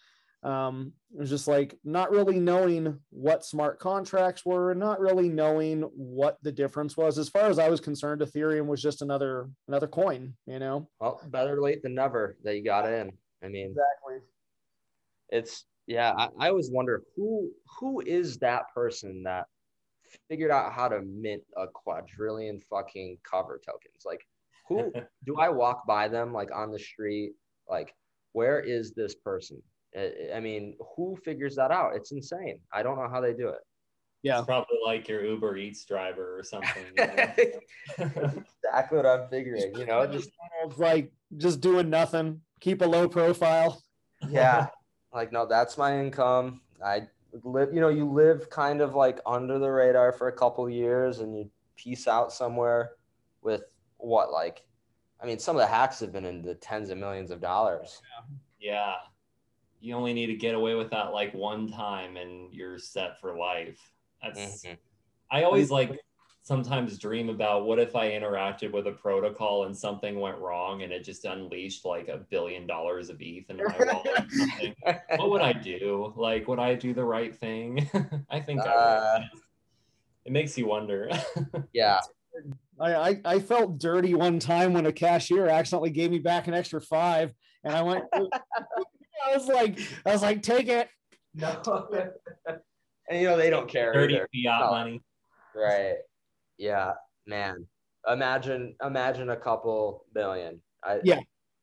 It was just like not really knowing what smart contracts were, and not really knowing what the difference was. As far as I was concerned, Ethereum was just another coin, you know. Well, better late than never that you got in. I mean, Exactly. it's yeah. I always wonder who is that person that figured out how to mint a quadrillion fucking cover tokens. Like, who do I walk by them like on the street? Like, where is this person? I mean, who figures that out? It's insane. I don't know how they do it. Yeah. It's probably like your Uber Eats driver or something. Exactly what I'm figuring. You know, just like just doing nothing, keep a low profile. yeah, like no, that's my income. I live, you live kind of like under the radar for a couple years, and you peace out somewhere with what, like, I mean, some of the hacks have been in the tens of millions of dollars. Yeah. You only need to get away with that like one time and you're set for life. That's I always like sometimes dream about what if I interacted with a protocol and something went wrong and it just unleashed like $1 billion of ETH into my wallet or something. What would I do? Like, would I do the right thing? I think I would. It makes you wonder. Yeah. I felt dirty one time when a cashier accidentally gave me back an extra $5, and I went. I was like, take it. No. And they don't care. Dirty either. fiat money. Right. Yeah, man. Imagine a couple billion. Yeah.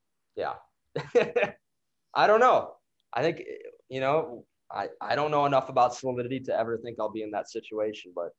I don't know. I think I don't know enough about Solidity to ever think I'll be in that situation, but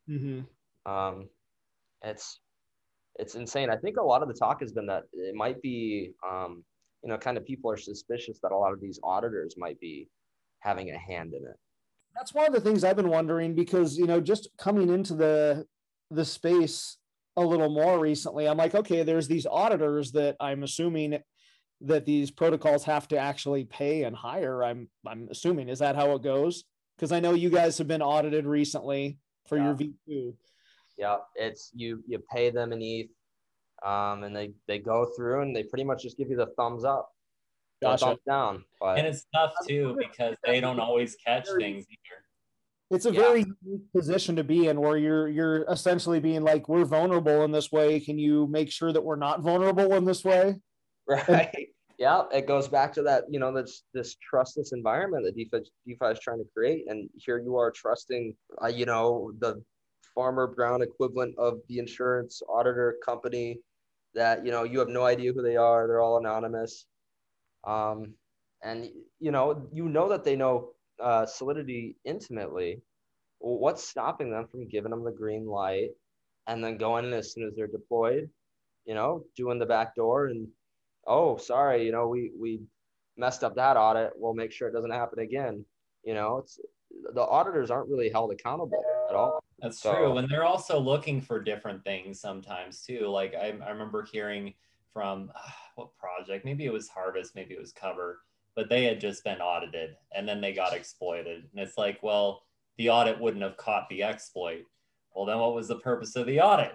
it's insane. I think a lot of the talk has been that it might be kind of people are suspicious that a lot of these auditors might be having a hand in it. That's one of the things I've been wondering, because just coming into the space a little more recently, I'm like, okay, there's these auditors that I'm assuming that these protocols have to actually pay and hire. I'm assuming, is that how it goes? Because I know you guys have been audited recently for your V2. Yeah, it's you pay them an ETH, and they go through and they pretty much just give you the thumbs up, thumbs down. But and it's tough too because they don't always catch things either. It's a very unique position to be in, where you're essentially being like, we're vulnerable in this way. Can you make sure that we're not vulnerable in this way? Right. Yeah, it goes back to that, this trustless environment that DeFi is trying to create. And here you are trusting, the Farmer Brown equivalent of the insurance auditor company that, you have no idea who they are. They're all anonymous. And, that they know Solidity intimately. What's stopping them from giving them the green light and then going in as soon as they're deployed, doing the back door and, oh, sorry, we messed up that audit. We'll make sure it doesn't happen again. It's the auditors aren't really held accountable at all. That's true. And they're also looking for different things sometimes too. Like I remember hearing from what project, maybe it was Harvest, maybe it was Cover, but they had just been audited and then they got exploited. And it's like, well, the audit wouldn't have caught the exploit. Well, then what was the purpose of the audit?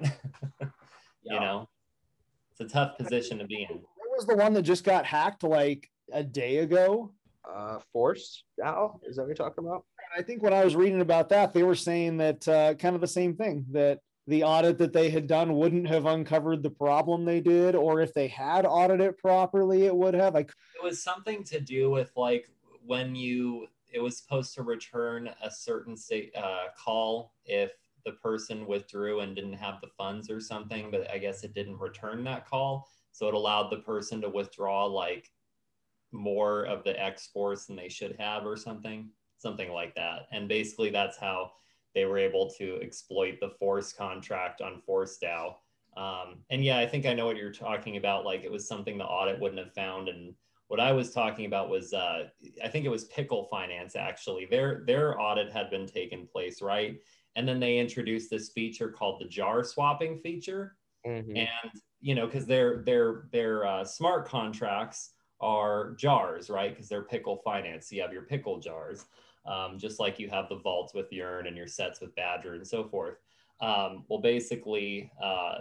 It's a tough position to be in. What was the one that just got hacked like a day ago? Force DAO? Is that what you're talking about? I think when I was reading about that, they were saying that kind of the same thing, that the audit that they had done wouldn't have uncovered the problem they did, or if they had audited it properly, it would have. It was something to do with like when it was supposed to return a certain call if the person withdrew and didn't have the funds or something, but I guess it didn't return that call. So it allowed the person to withdraw like more of the exports than they should have or something like that. And basically that's how they were able to exploit the Force contract on Force DAO. And yeah, I think I know what you're talking about. Like it was something the audit wouldn't have found. And what I was talking about was, I think it was Pickle Finance, actually. Their audit had been taken place, right? And then they introduced this feature called the jar swapping feature. Mm-hmm. And, because their smart contracts are jars, right? Because they're Pickle Finance. So you have your pickle jars, just like you have the vaults with Yearn and your sets with Badger and so forth. Well, basically,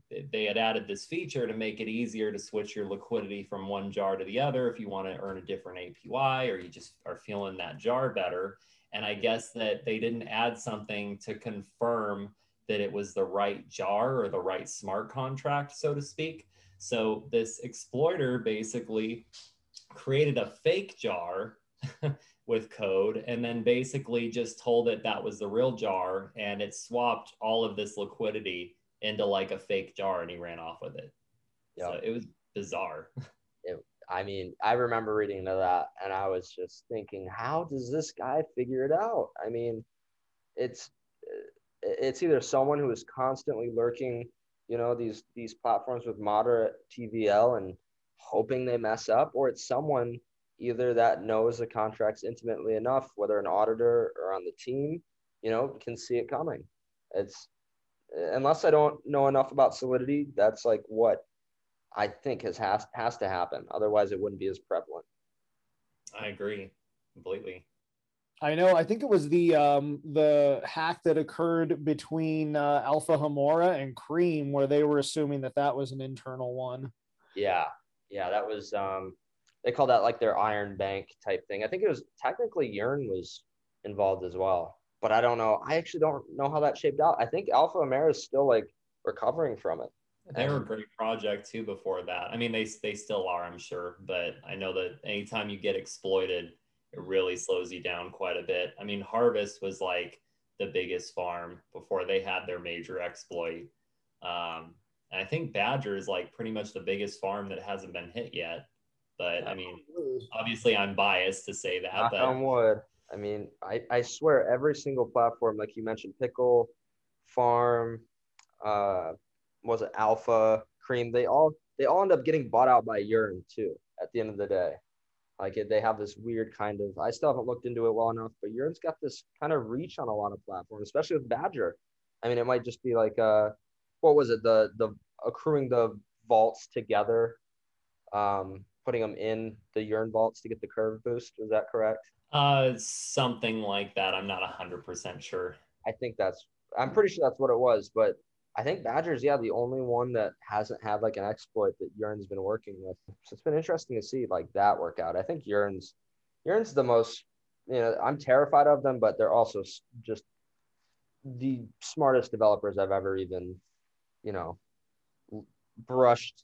they had added this feature to make it easier to switch your liquidity from one jar to the other if you want to earn a different APY or you just are feeling that jar better. And I guess that they didn't add something to confirm that it was the right jar or the right smart contract, so to speak. So this exploiter basically created a fake jar with code and then basically just told it that was the real jar, and it swapped all of this liquidity into like a fake jar and he ran off with it. Yep. So it was bizarre. I mean, I remember reading into that and I was just thinking, how does this guy figure it out? I mean, it's either someone who is constantly lurking, you know, these platforms with moderate TVL and hoping they mess up, or it's someone either that knows the contracts intimately enough, whether an auditor or on the team, you know, can see it coming. It's, unless I don't know enough about Solidity, that's like what I think has to happen. Otherwise, it wouldn't be as prevalent. I agree completely. I know. I think it was the hack that occurred between Alpha Homora and Cream, where they were assuming that was an internal one. Yeah, that was. They call that like their Iron Bank type thing. I think it was technically Yearn was involved as well, but I don't know. I actually don't know how that shaped out. I think Alpha Homora is still like recovering from it. They were a great project too before that. I mean, they still are, I'm sure, but I know that anytime you get exploited, it really slows you down quite a bit. I mean, Harvest was like the biggest farm before they had their major exploit. And I think Badger is like pretty much the biggest farm that hasn't been hit yet. But I mean, obviously I'm biased to say that. Knock on wood. I mean, I swear every single platform, like you mentioned, Pickle, Farm, was it Alpha, Cream, they all end up getting bought out by Yearn too at the end of the day. Like they have this weird kind of, I still haven't looked into it well enough, but Yearn's got this kind of reach on a lot of platforms, especially with Badger. I mean, it might just be like, what was it? The accruing the vaults together, putting them in the Yearn vaults to get the curve boost. Is that correct? Something like that. I'm not 100% sure. I'm pretty sure that's what it was, but I think Badger's, the only one that hasn't had like an exploit that Yearn's been working with. So it's been interesting to see like that work out. I think Yearn's the most, I'm terrified of them, but they're also just the smartest developers I've ever even, brushed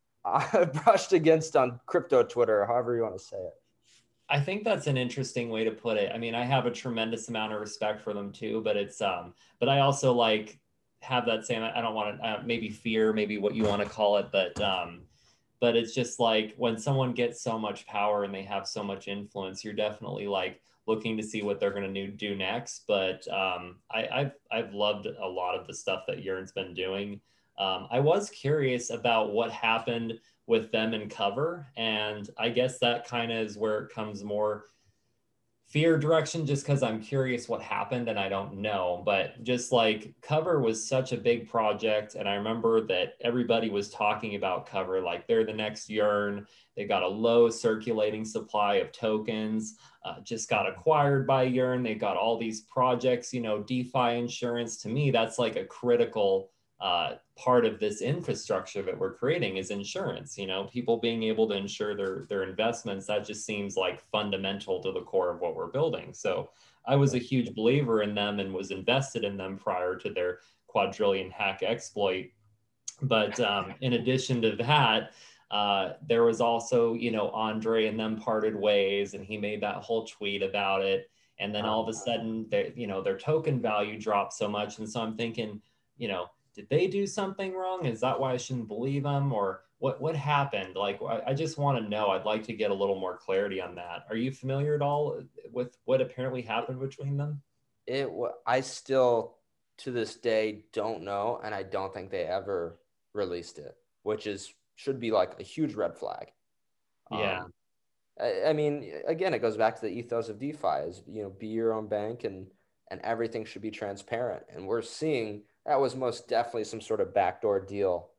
against on crypto Twitter, or however you want to say it. I think that's an interesting way to put it. I mean, I have a tremendous amount of respect for them too, but it's but I also like have that same, I don't want to maybe fear, maybe what you want to call it, but it's just like when someone gets so much power and they have so much influence, you're definitely like looking to see what they're going to do next. But I've loved a lot of the stuff that Yearn's been doing. I was curious about what happened with them in Cover, and I guess that kind of is where it comes more fear direction, just because I'm curious what happened and I don't know. But just like Cover was such a big project, and I remember that everybody was talking about Cover like they're the next Yearn. They got a low circulating supply of tokens, just got acquired by Yearn. They got all these projects, DeFi insurance. To me, that's like a critical part of this infrastructure that we're creating is insurance. People being able to insure their investments, that just seems like fundamental to the core of what we're building. So I was a huge believer in them and was invested in them prior to their quadrillion hack exploit. But in addition to that, there was also, Andre and them parted ways, and he made that whole tweet about it. And then all of a sudden, their token value dropped so much. And so I'm thinking, did they do something wrong? Is that why I shouldn't believe them? Or what happened? Like, I just want to know. I'd like to get a little more clarity on that. Are you familiar at all with what apparently happened between them? I still, to this day, don't know, and I don't think they ever released it, which should be like a huge red flag. Yeah. I mean, again, it goes back to the ethos of DeFi is, be your own bank and everything should be transparent. And we're seeing that was most definitely some sort of backdoor deal.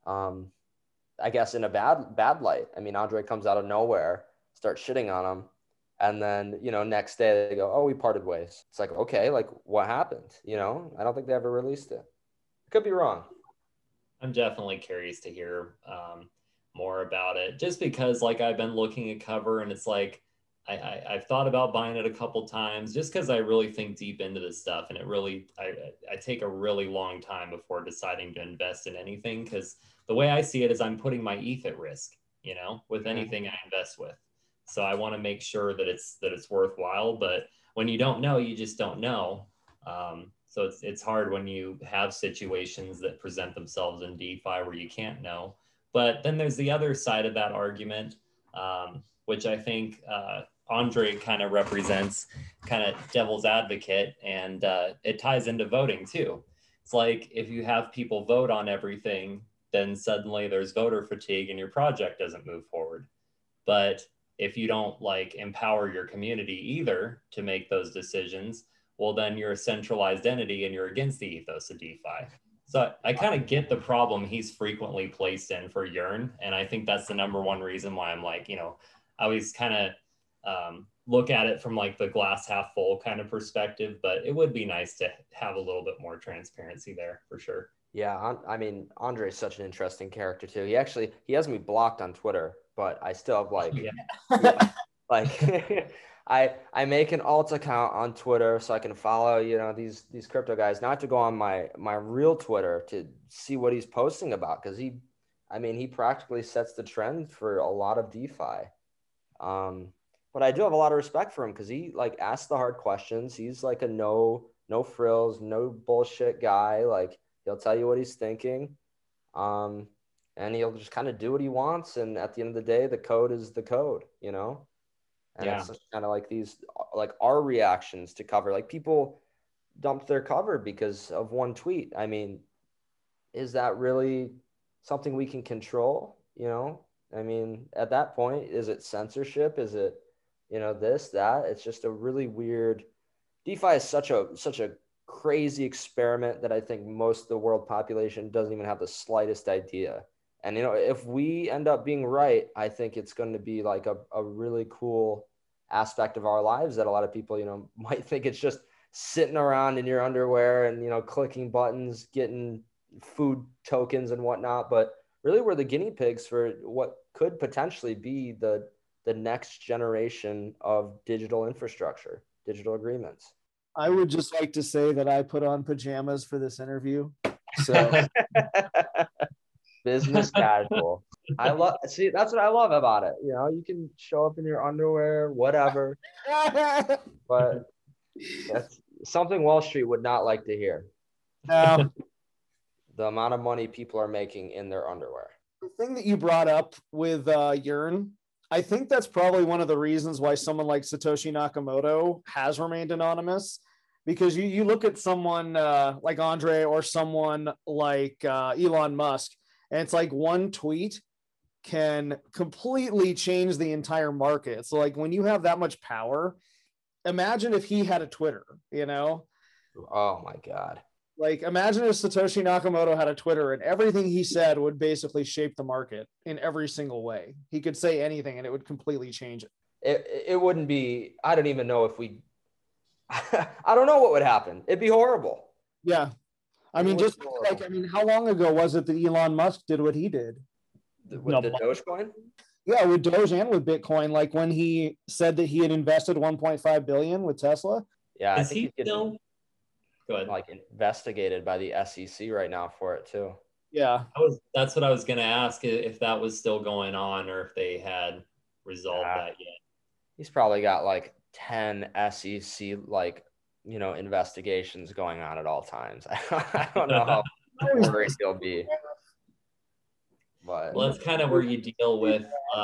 I guess in a bad light. I mean, Andre comes out of nowhere, starts shitting on him. And then, next day they go, oh, we parted ways. It's like, okay, like what happened? I don't think they ever released it. Could be wrong. I'm definitely curious to hear more about it, just because like I've been looking at cover and it's like I've thought about buying it a couple times just because I really think deep into this stuff, and it really I take a really long time before deciding to invest in anything, because the way I see it is I'm putting my ETH at risk, you know, with anything I invest with. So I want to make sure that it's worthwhile. But when you don't know, you just don't know. So it's hard when you have situations that present themselves in DeFi where you can't know. But then there's the other side of that argument, which I think Andre kind of represents, kind of devil's advocate, and it ties into voting too. It's like if you have people vote on everything, then suddenly there's voter fatigue and your project doesn't move forward. But if you don't like empower your community either to make those decisions, well, then you're a centralized entity and you're against the ethos of DeFi. So I kind of get the problem he's frequently placed in for Yearn. And I think that's the number one reason why I'm like, you know, I always kind of look at it from like the glass half full kind of perspective, but it would be nice to have a little bit more transparency there for sure. Yeah, I mean, Andre is such an interesting character too. He has me blocked on Twitter, but I still have like, like I make an alt account on Twitter so I can follow, you know, these crypto guys. Now I have to go on my real Twitter to see what he's posting about, because he practically sets the trend for a lot of DeFi. But I do have a lot of respect for him because he like asks the hard questions. He's like a no frills, no bullshit guy. Like he'll tell you what he's thinking. And he'll just kind of do what he wants. And at the end of the day, the code is the code, you know? And it's kind of like these, like our reactions to cover, like people dumped their cover because of one tweet. I mean, is that really something we can control? You know, I mean, at that point, is it censorship? Is it, you know, this, that? It's just a really weird, DeFi is such a crazy experiment that I think most of the world population doesn't even have the slightest idea. And, you know, if we end up being right, I think it's going to be like a really cool aspect of our lives that a lot of people, you know, might think it's just sitting around in your underwear and, you know, clicking buttons, getting food tokens and whatnot. But really we're the guinea pigs for what could potentially be the next generation of digital infrastructure, digital agreements. I would just like to say that I put on pajamas for this interview. So business casual. See, that's what I love about it. You know, you can show up in your underwear, whatever. But that's something Wall Street would not like to hear. No. The amount of money people are making in their underwear. The thing that you brought up with Yearn, I think that's probably one of the reasons why someone like Satoshi Nakamoto has remained anonymous, because you look at someone like Andre or someone like Elon Musk, and it's like one tweet can completely change the entire market. So like when you have that much power, imagine if he had a Twitter, you know? Oh my God. Like imagine if Satoshi Nakamoto had a Twitter and everything he said would basically shape the market in every single way. He could say anything and it would completely change it. It wouldn't be, I don't even know if I don't know what would happen. It'd be horrible. Yeah. I mean, just like, how long ago was it that Elon Musk did what he did? With the Dogecoin? Yeah, with Doge and with Bitcoin, like when he said that he had invested 1.5 billion with Tesla. Yeah, I think he's still like investigated by the SEC right now for it too. Yeah, that's what I was gonna ask, if that was still going on or if they had resolved that yet. He's probably got like 10 SEC like, you know, investigations going on at all times. I don't know how worried he'll be. But well, that's kind of where you deal with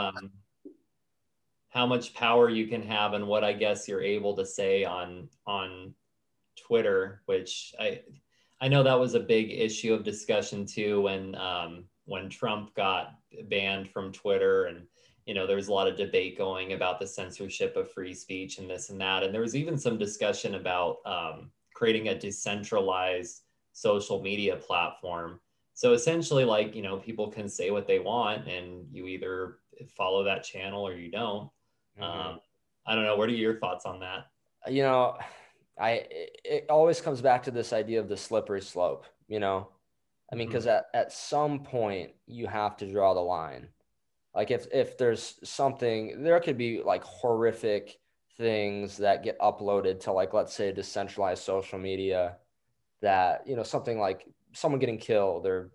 how much power you can have and what I guess you're able to say on Twitter, which I know that was a big issue of discussion too when Trump got banned from Twitter, and you know there was a lot of debate going about the censorship of free speech and this and that, and there was even some discussion about creating a decentralized social media platform. So essentially, like, you know, people can say what they want and you either follow that channel or you don't. Mm-hmm. I don't know. What are your thoughts on that? You know, it always comes back to this idea of the slippery slope, you know, I mean, because at some point you have to draw the line. Like if there's something, there could be like horrific things that get uploaded to, like, let's say, decentralized social media, that, you know, something like someone getting killed, or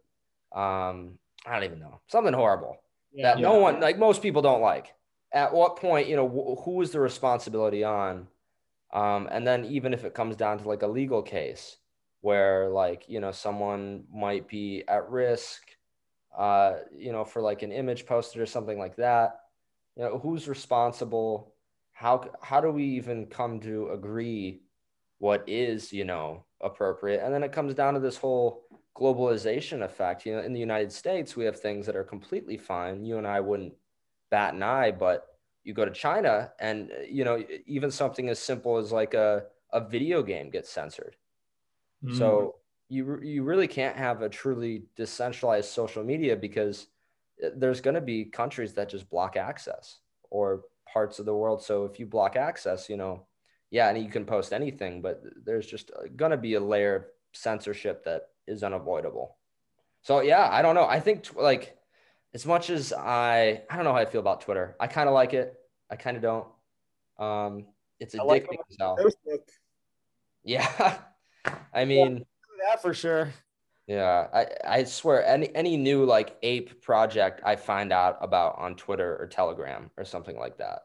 I don't even know, something horrible that no one, like most people don't like. At what point, you know, who is the responsibility on? And then even if it comes down to like a legal case where, like, you know, someone might be at risk, you know, for like an image posted or something like that, you know, who's responsible? How do we even come to agree what is, you know, appropriate? And then it comes down to this whole globalization effect. You know, in the United States, we have things that are completely fine. You and I wouldn't bat an eye, but you go to China and, you know, even something as simple as like a video game gets censored. So you really can't have a truly decentralized social media, because there's going to be countries that just block access, or parts of the world. So if you block access, you know, yeah, and you can post anything, but there's just going to be a layer of censorship that is unavoidable. So yeah, I don't know. I think like, as much as I don't know how I feel about Twitter. I kind of like it. I kind of don't. It's I like addicting as hell. Facebook. Yeah. I mean, that for sure. yeah, I swear any new like ape project I find out about on Twitter or Telegram or something like that.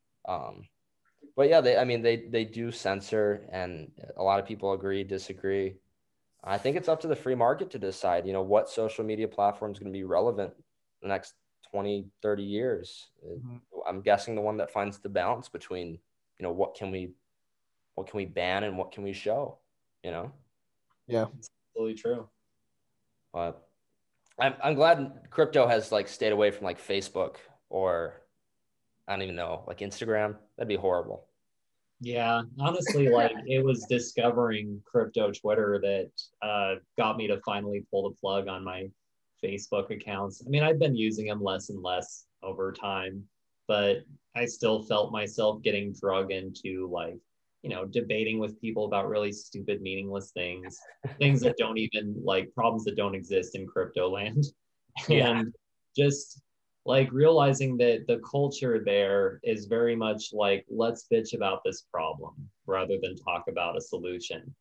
But yeah, they do censor, and a lot of people agree, disagree. I think it's up to the free market to decide, you know, what social media platform is going to be relevant the next 20, 30 years. I'm guessing the one that finds the balance between, you know, what can we ban and what can we show, you know? Yeah. It's absolutely true. But I'm glad crypto has like stayed away from like Facebook, or I don't even know, like Instagram. That'd be horrible. Yeah, honestly, like it was discovering crypto Twitter that got me to finally pull the plug on my Facebook accounts. I mean, I've been using them less and less over time, but I still felt myself getting drug into, like, you know, debating with people about really stupid, meaningless things, things that don't even, like, problems that don't exist in crypto land. Yeah. And just like realizing that the culture there is very much like, let's bitch about this problem rather than talk about a solution.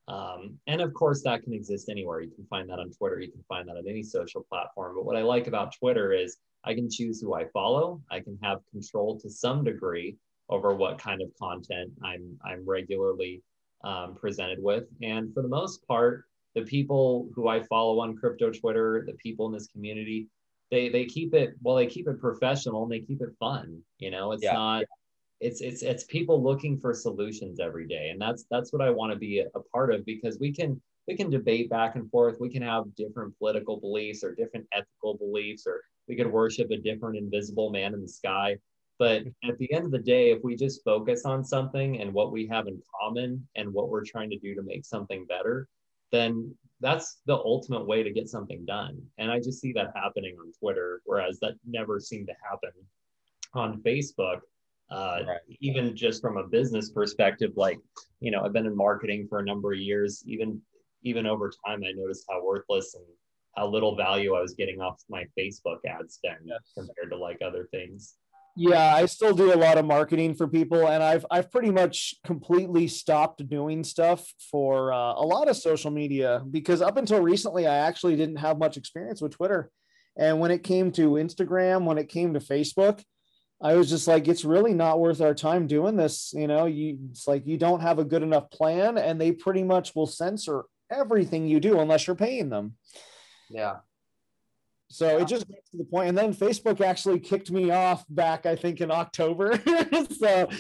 And of course, that can exist anywhere. You can find that on Twitter. You can find that on any social platform. But what I like about Twitter is I can choose who I follow. I can have control to some degree over what kind of content I'm regularly presented with. And for the most part, the people who I follow on crypto Twitter, the people in this community, they keep it, well, they keep it professional and they keep it fun. You know, it's not, it's people looking for solutions every day. And that's what I want to be a part of, because we can debate back and forth. We can have different political beliefs or different ethical beliefs, or we could worship a different invisible man in the sky. But at the end of the day, if we just focus on something and what we have in common and what we're trying to do to make something better, then that's the ultimate way to get something done. And I just see that happening on Twitter, whereas that never seemed to happen on Facebook. Right. Even just from a business perspective, like, you know, I've been in marketing for a number of years. Even over time, I noticed how worthless and how little value I was getting off my Facebook ad spend compared to like other things. Yeah, I still do a lot of marketing for people, and I've pretty much completely stopped doing stuff for a lot of social media, because up until recently, I actually didn't have much experience with Twitter. And when it came to Instagram, when it came to Facebook, I was just like, it's really not worth our time doing this. You know, it's like you don't have a good enough plan, and they pretty much will censor everything you do unless you're paying them. Yeah. So it just gets to the point. And then Facebook actually kicked me off back, I think, in October. So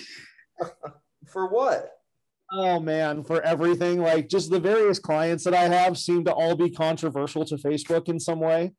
for what? Oh man, for everything. Like, just the various clients that I have seem to all be controversial to Facebook in some way.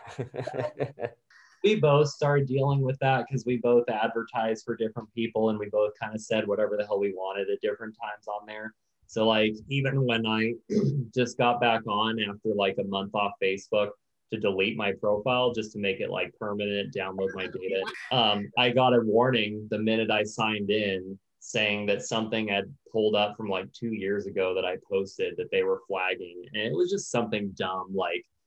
We both started dealing with that because we both advertised for different people, and we both kind of said whatever the hell we wanted at different times on there. So like, even when I just got back on after like a month off Facebook to delete my profile just to make it like permanent, download my data, I got a warning the minute I signed in saying that something had pulled up from like 2 years ago that I posted that they were flagging. And it was just something dumb, like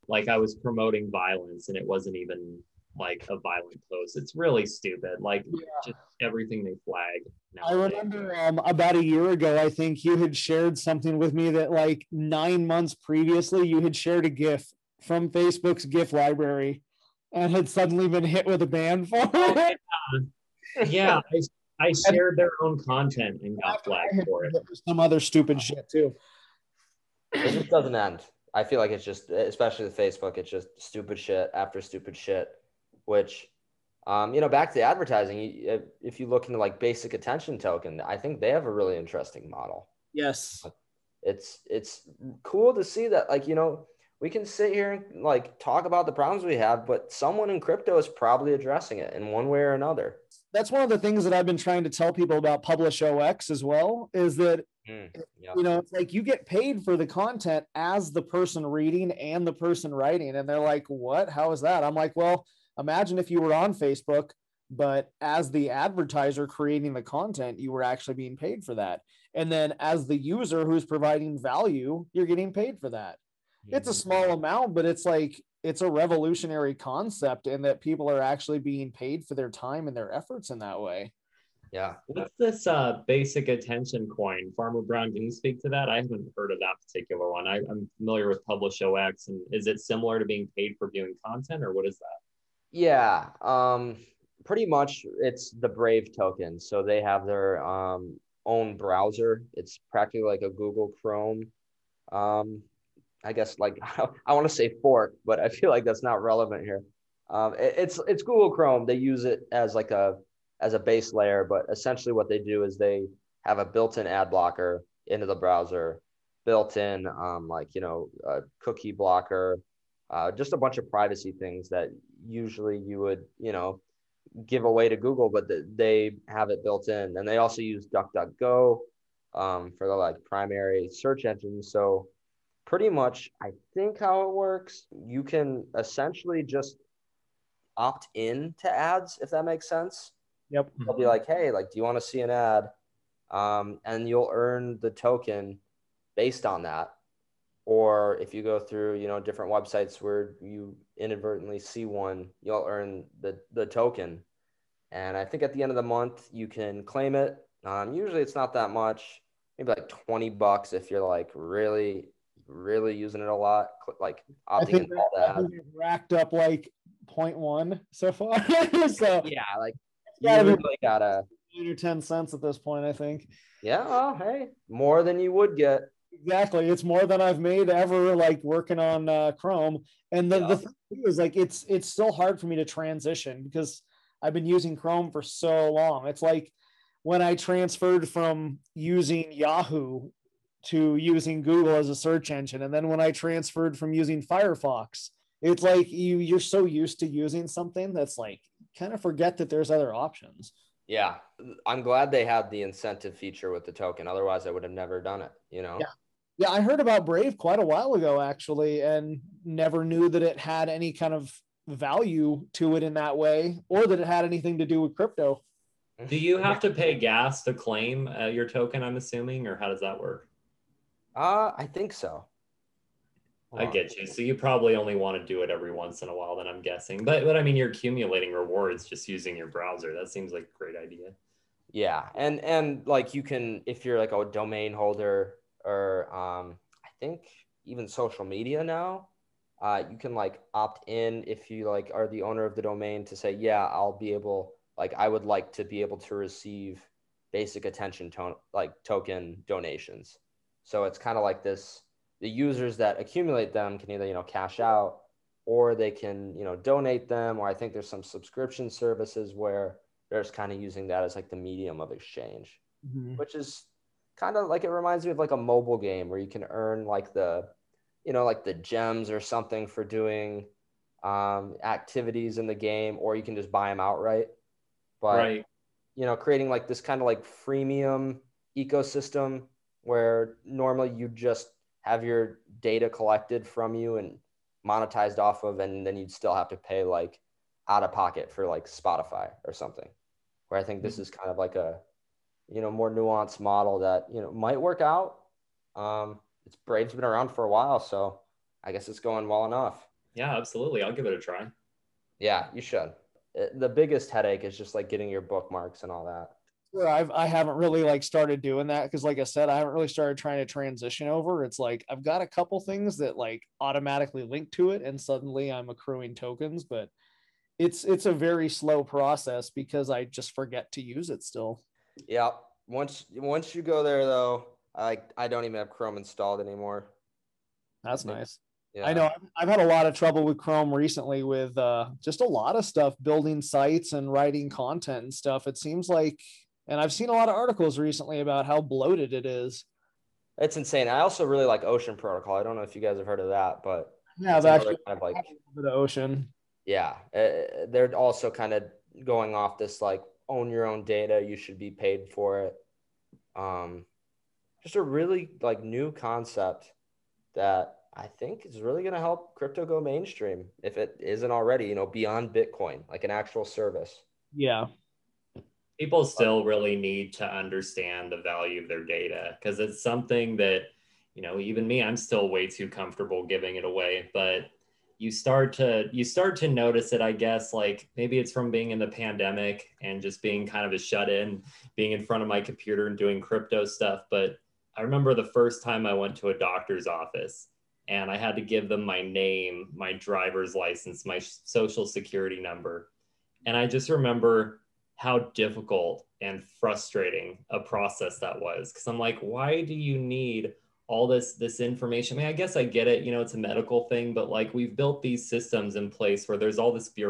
like I was promoting violence and it wasn't even like a violent post. It's really stupid. Like just everything they flag I nowadays. remember about a year ago, I think you had shared something with me that like 9 months previously, you had shared a GIF from Facebook's GIF library and had suddenly been hit with a ban for it. Yeah, I shared their own content and got flagged for it. Some other stupid shit too. It just doesn't end. I feel like it's just, especially with Facebook, it's just stupid shit after stupid shit, which, back to the advertising, if you look into like basic attention token, I think they have a really interesting model. Yes. It's cool to see that, like, we can sit here and like talk about the problems we have, but someone in crypto is probably addressing it in one way or another. That's one of the things that I've been trying to tell people about Publish OX as well, is that it's like you get paid for the content as the person reading and the person writing. And they're like, what? How is that? I'm like, well, imagine if you were on Facebook, but as the advertiser creating the content, you were actually being paid for that. And then as the user who's providing value, you're getting paid for that. It's a small amount, but it's like, it's a revolutionary concept in that people are actually being paid for their time and their efforts in that way. Yeah. What's this basic attention coin? Farmer Brown, can you speak to that? I haven't heard of that particular one. I'm familiar with Publish OX, and is it similar to being paid for viewing content, or what is that? Yeah. Pretty much it's the Brave token. So they have their own browser. It's practically like a Google Chrome. I guess like I want to say fork, but I feel like that's not relevant here. It's Google Chrome. They use it as like as a base layer, but essentially what they do is they have a built-in ad blocker into the browser, built-in a cookie blocker, just a bunch of privacy things that usually you would give away to Google, but they have it built in. And they also use DuckDuckGo for the like primary search engine. So pretty much, I think how it works, you can essentially just opt in to ads, if that makes sense. Yep. They'll be like, hey, like, do you want to see an ad? And you'll earn the token based on that. Or if you go through, different websites where you inadvertently see one, you'll earn the token. And I think at the end of the month, you can claim it. Usually it's not that much, maybe like $20 if you're like really using it a lot, like opting in all that. I think we've racked up like 0.1 so far. So yeah, like you really gotta 9 or 10 cents at this point, I think. Yeah, well, hey, more than you would get. Exactly. It's more than I've made ever, like working on Chrome. And the thing is, like, it's still hard for me to transition because I've been using Chrome for so long. It's like when I transferred from using Yahoo to using Google as a search engine, and then when I transferred from using Firefox, it's like you're so used to using something that's like kind of forget that there's other options. Yeah, I'm glad they had the incentive feature with the token. Otherwise, I would have never done it, Yeah, I heard about Brave quite a while ago, actually, and never knew that it had any kind of value to it in that way, or that it had anything to do with crypto. Do you have to pay gas to claim your token, I'm assuming, or how does that work? I think so. I get you. So you probably only want to do it every once in a while, then I'm guessing. But I mean, you're accumulating rewards just using your browser. That seems like a great idea. Yeah, and like you can, if you're like a domain holder or I think even social media now, you can like opt in if you like are the owner of the domain to say, yeah, I would like to be able to receive basic attention token donations. So it's kind of like this. The users that accumulate them can either, cash out or they can, donate them. Or I think there's some subscription services where they're just kind of using that as like the medium of exchange, which is kind of like, it reminds me of like a mobile game where you can earn like the gems or something for doing activities in the game, or you can just buy them outright. But, creating like this kind of like freemium ecosystem where normally you just have your data collected from you and monetized off of, and then you'd still have to pay like out of pocket for like Spotify or something, where I think this is kind of like a, more nuanced model that, might work out. Brave's been around for a while, so I guess it's going well enough. Yeah, absolutely. I'll give it a try. Yeah, you should. The biggest headache is just like getting your bookmarks and all that. Where I haven't really like started doing that because like I said, I haven't really started trying to transition over. It's like I've got a couple things that like automatically link to it, and suddenly I'm accruing tokens, but it's a very slow process because I just forget to use it still. Yeah. Once you go there though, I don't even have Chrome installed anymore. That's nice. I Yeah. know I've had a lot of trouble with Chrome recently with just a lot of stuff, building sites and writing content and stuff. It seems like, and I've seen a lot of articles recently about how bloated it is. It's insane. I also really like Ocean Protocol. I don't know if you guys have heard of that, but Yeah, it's I've another actually kind of like, the ocean. yeah, they're also kind of going off this like own your own data. You should be paid for it. Um, just a really like new concept that I think is really going to help crypto go mainstream if it isn't already, beyond Bitcoin, like an actual service. Yeah. People still really need to understand the value of their data because it's something that, even me, I'm still way too comfortable giving it away. But you start to notice it, I guess, like maybe it's from being in the pandemic and just being kind of a shut-in, being in front of my computer and doing crypto stuff. But I remember the first time I went to a doctor's office and I had to give them my name, my driver's license, my social security number. And I just remember how difficult and frustrating a process that was. Cause I'm like, why do you need all this information? I mean, I guess I get it, it's a medical thing, but like we've built these systems in place where there's all this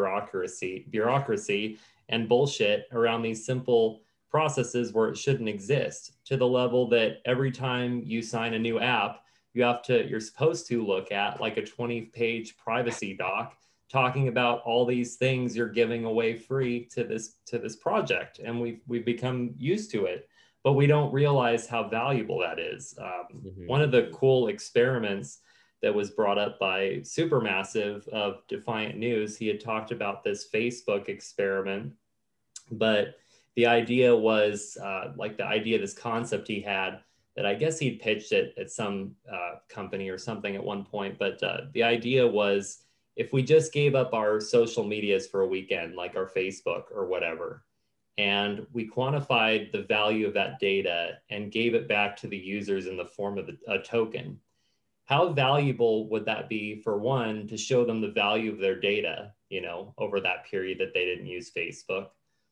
bureaucracy and bullshit around these simple processes where it shouldn't exist, to the level that every time you sign a new app, you're supposed to look at like a 20-page privacy doc talking about all these things you're giving away free to this project, and we've become used to it, but we don't realize how valuable that is. One of the cool experiments that was brought up by Supermassive of Defiant News, he had talked about this Facebook experiment, but the idea was this concept he had that I guess he'd pitched it at some company or something at one point, but the idea was if we just gave up our social medias for a weekend, like our Facebook or whatever, and we quantified the value of that data and gave it back to the users in the form of a token, how valuable would that be for one, to show them the value of their data, over that period that they didn't use Facebook?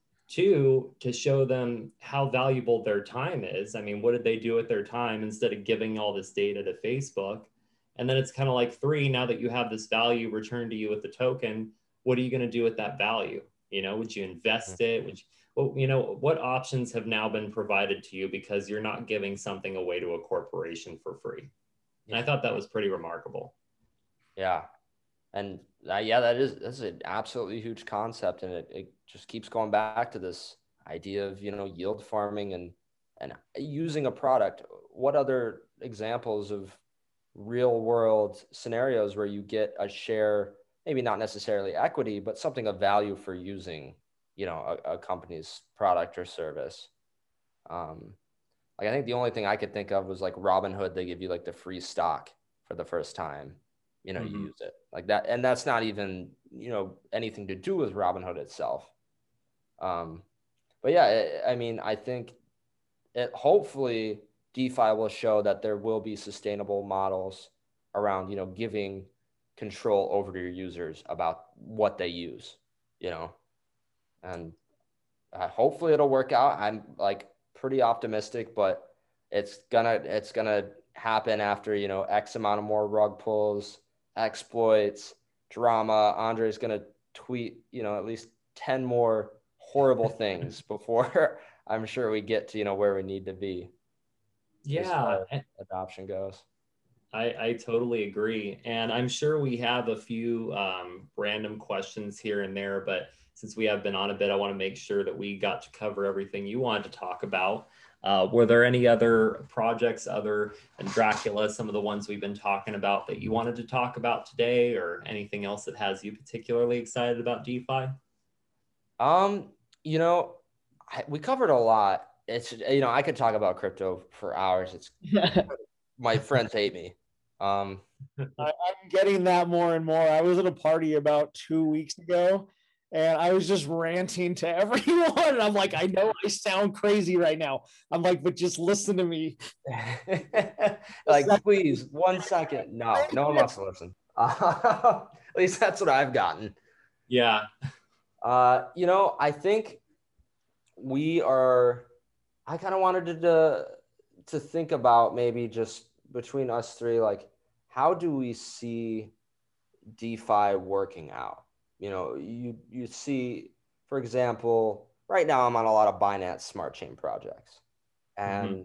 Two, to show them how valuable their time is. I mean, what did they do with their time instead of giving all this data to Facebook? And then it's kind of like three, now that you have this value returned to you with the token, what are you going to do with that value? Would you invest it? What options have now been provided to you because you're not giving something away to a corporation for free? And I thought that was pretty remarkable. Yeah. And that's an absolutely huge concept. And it just keeps going back to this idea of, yield farming and using a product. What other examples of real world scenarios where you get a share, maybe not necessarily equity, but something of value for using, a company's product or service? Like I think the only thing I could think of was like Robinhood. They give you like the free stock for the first time, you use it like that. And that's not even, anything to do with Robinhood itself. But yeah, I mean, I think hopefully DeFi will show that there will be sustainable models around, giving control over to your users about what they use, and hopefully it'll work out. I'm like pretty optimistic, but it's gonna happen after, X amount of more rug pulls, exploits, drama. Andre's gonna tweet, at least 10 more horrible things before I'm sure we get to, where we need to be. As far as adoption goes. I totally agree. And I'm sure we have a few random questions here and there, but since we have been on a bit, I want to make sure that we got to cover everything you wanted to talk about. Were there any other projects other than Dracula, some of the ones we've been talking about, that you wanted to talk about today, or anything else that has you particularly excited about DeFi? We covered a lot. It's, I could talk about crypto for hours. It's my friends hate me. I'm getting that more and more. I was at a party about 2 weeks ago and I was just ranting to everyone. And I'm like, I know I sound crazy right now. I'm like, but just listen to me. Like, please, 1 second. No, no one wants to listen. At least that's what I've gotten. Yeah. I think I kind of wanted to think about maybe just between us three, like, how do we see DeFi working out? You see, for example, right now I'm on a lot of Binance Smart Chain projects, and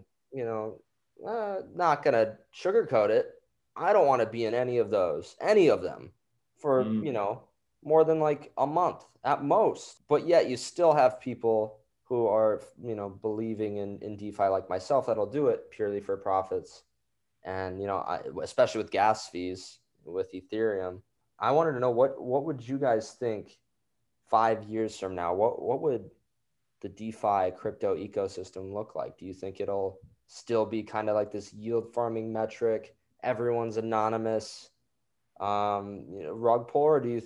not gonna sugarcoat it. I don't want to be in any of them, for more than like a month at most. But yet you still have people who are believing in DeFi like myself that'll do it purely for profits, and especially with gas fees with Ethereum. I wanted to know what would you guys think 5 years from now? What would the DeFi crypto ecosystem look like? Do you think it'll still be kind of like this yield farming metric? Everyone's anonymous, rug pull, or do you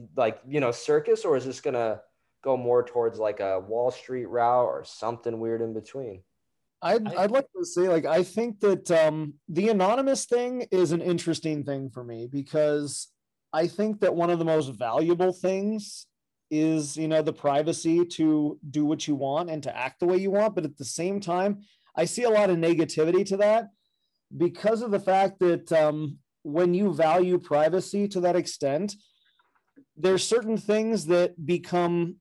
circus, or is this gonna go more towards like a Wall Street route or something weird in between? I'd like to say, like, I think that the anonymous thing is an interesting thing for me, because I think that one of the most valuable things is, the privacy to do what you want and to act the way you want. But at the same time, I see a lot of negativity to that, because of the fact that when you value privacy to that extent, there's certain things that become,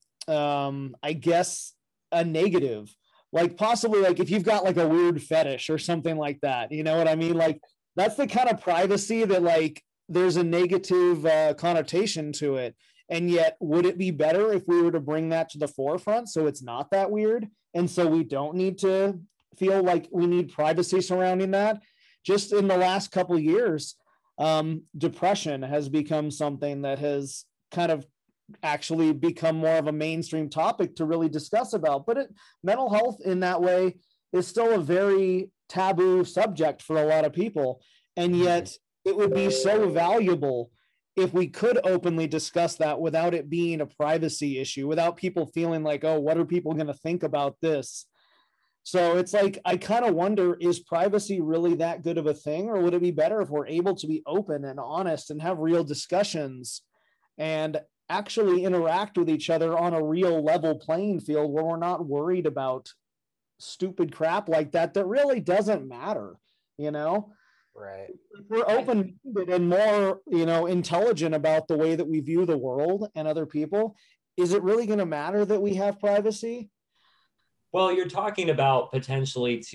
I guess, a negative. Like, possibly, like, if you've got like a weird fetish or something like that, you know what I mean? Like, that's the kind of privacy that, like, there's a negative connotation to it. And yet, would it be better if we were to bring that to the forefront so it's not that weird? And so we don't need to feel like we need privacy surrounding that. Just in the last couple of years, depression has become something that has kind of actually become more of a mainstream topic to really discuss about. But mental health in that way is still a very taboo subject for a lot of people. And yet it would be so valuable if we could openly discuss that without it being a privacy issue, without people feeling like, oh, what are people going to think about this? So it's like, I kind of wonder, is privacy really that good of a thing? Or would it be better if we're able to be open and honest and have real discussions and actually interact with each other on a real level playing field, where we're not worried about stupid crap like that really doesn't matter, Right. If we're open-minded and more, intelligent about the way that we view the world and other people, is it really going to matter that we have privacy? Well, you're talking about potentially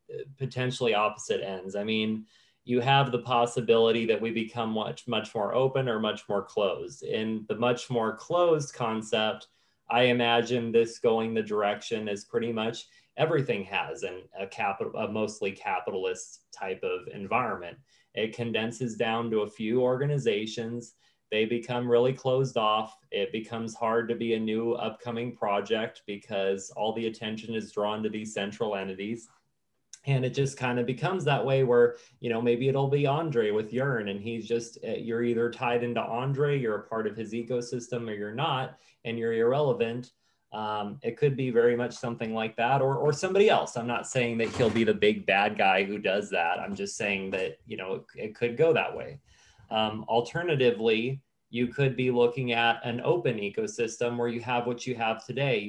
opposite ends. I mean, you have the possibility that we become much, much more open or much more closed. In the much more closed concept, I imagine this going the direction as pretty much everything has in a mostly capitalist type of environment. It condenses down to a few organizations. They become really closed off. It becomes hard to be a new upcoming project because all the attention is drawn to these central entities. And it just kind of becomes that way where, maybe it'll be Andre with Yearn, and he's just, you're either tied into Andre, you're a part of his ecosystem, or you're not, and you're irrelevant. It could be very much something like that, or somebody else. I'm not saying that he'll be the big bad guy who does that. I'm just saying that, it could go that way. Alternatively, you could be looking at an open ecosystem where you have what you have today.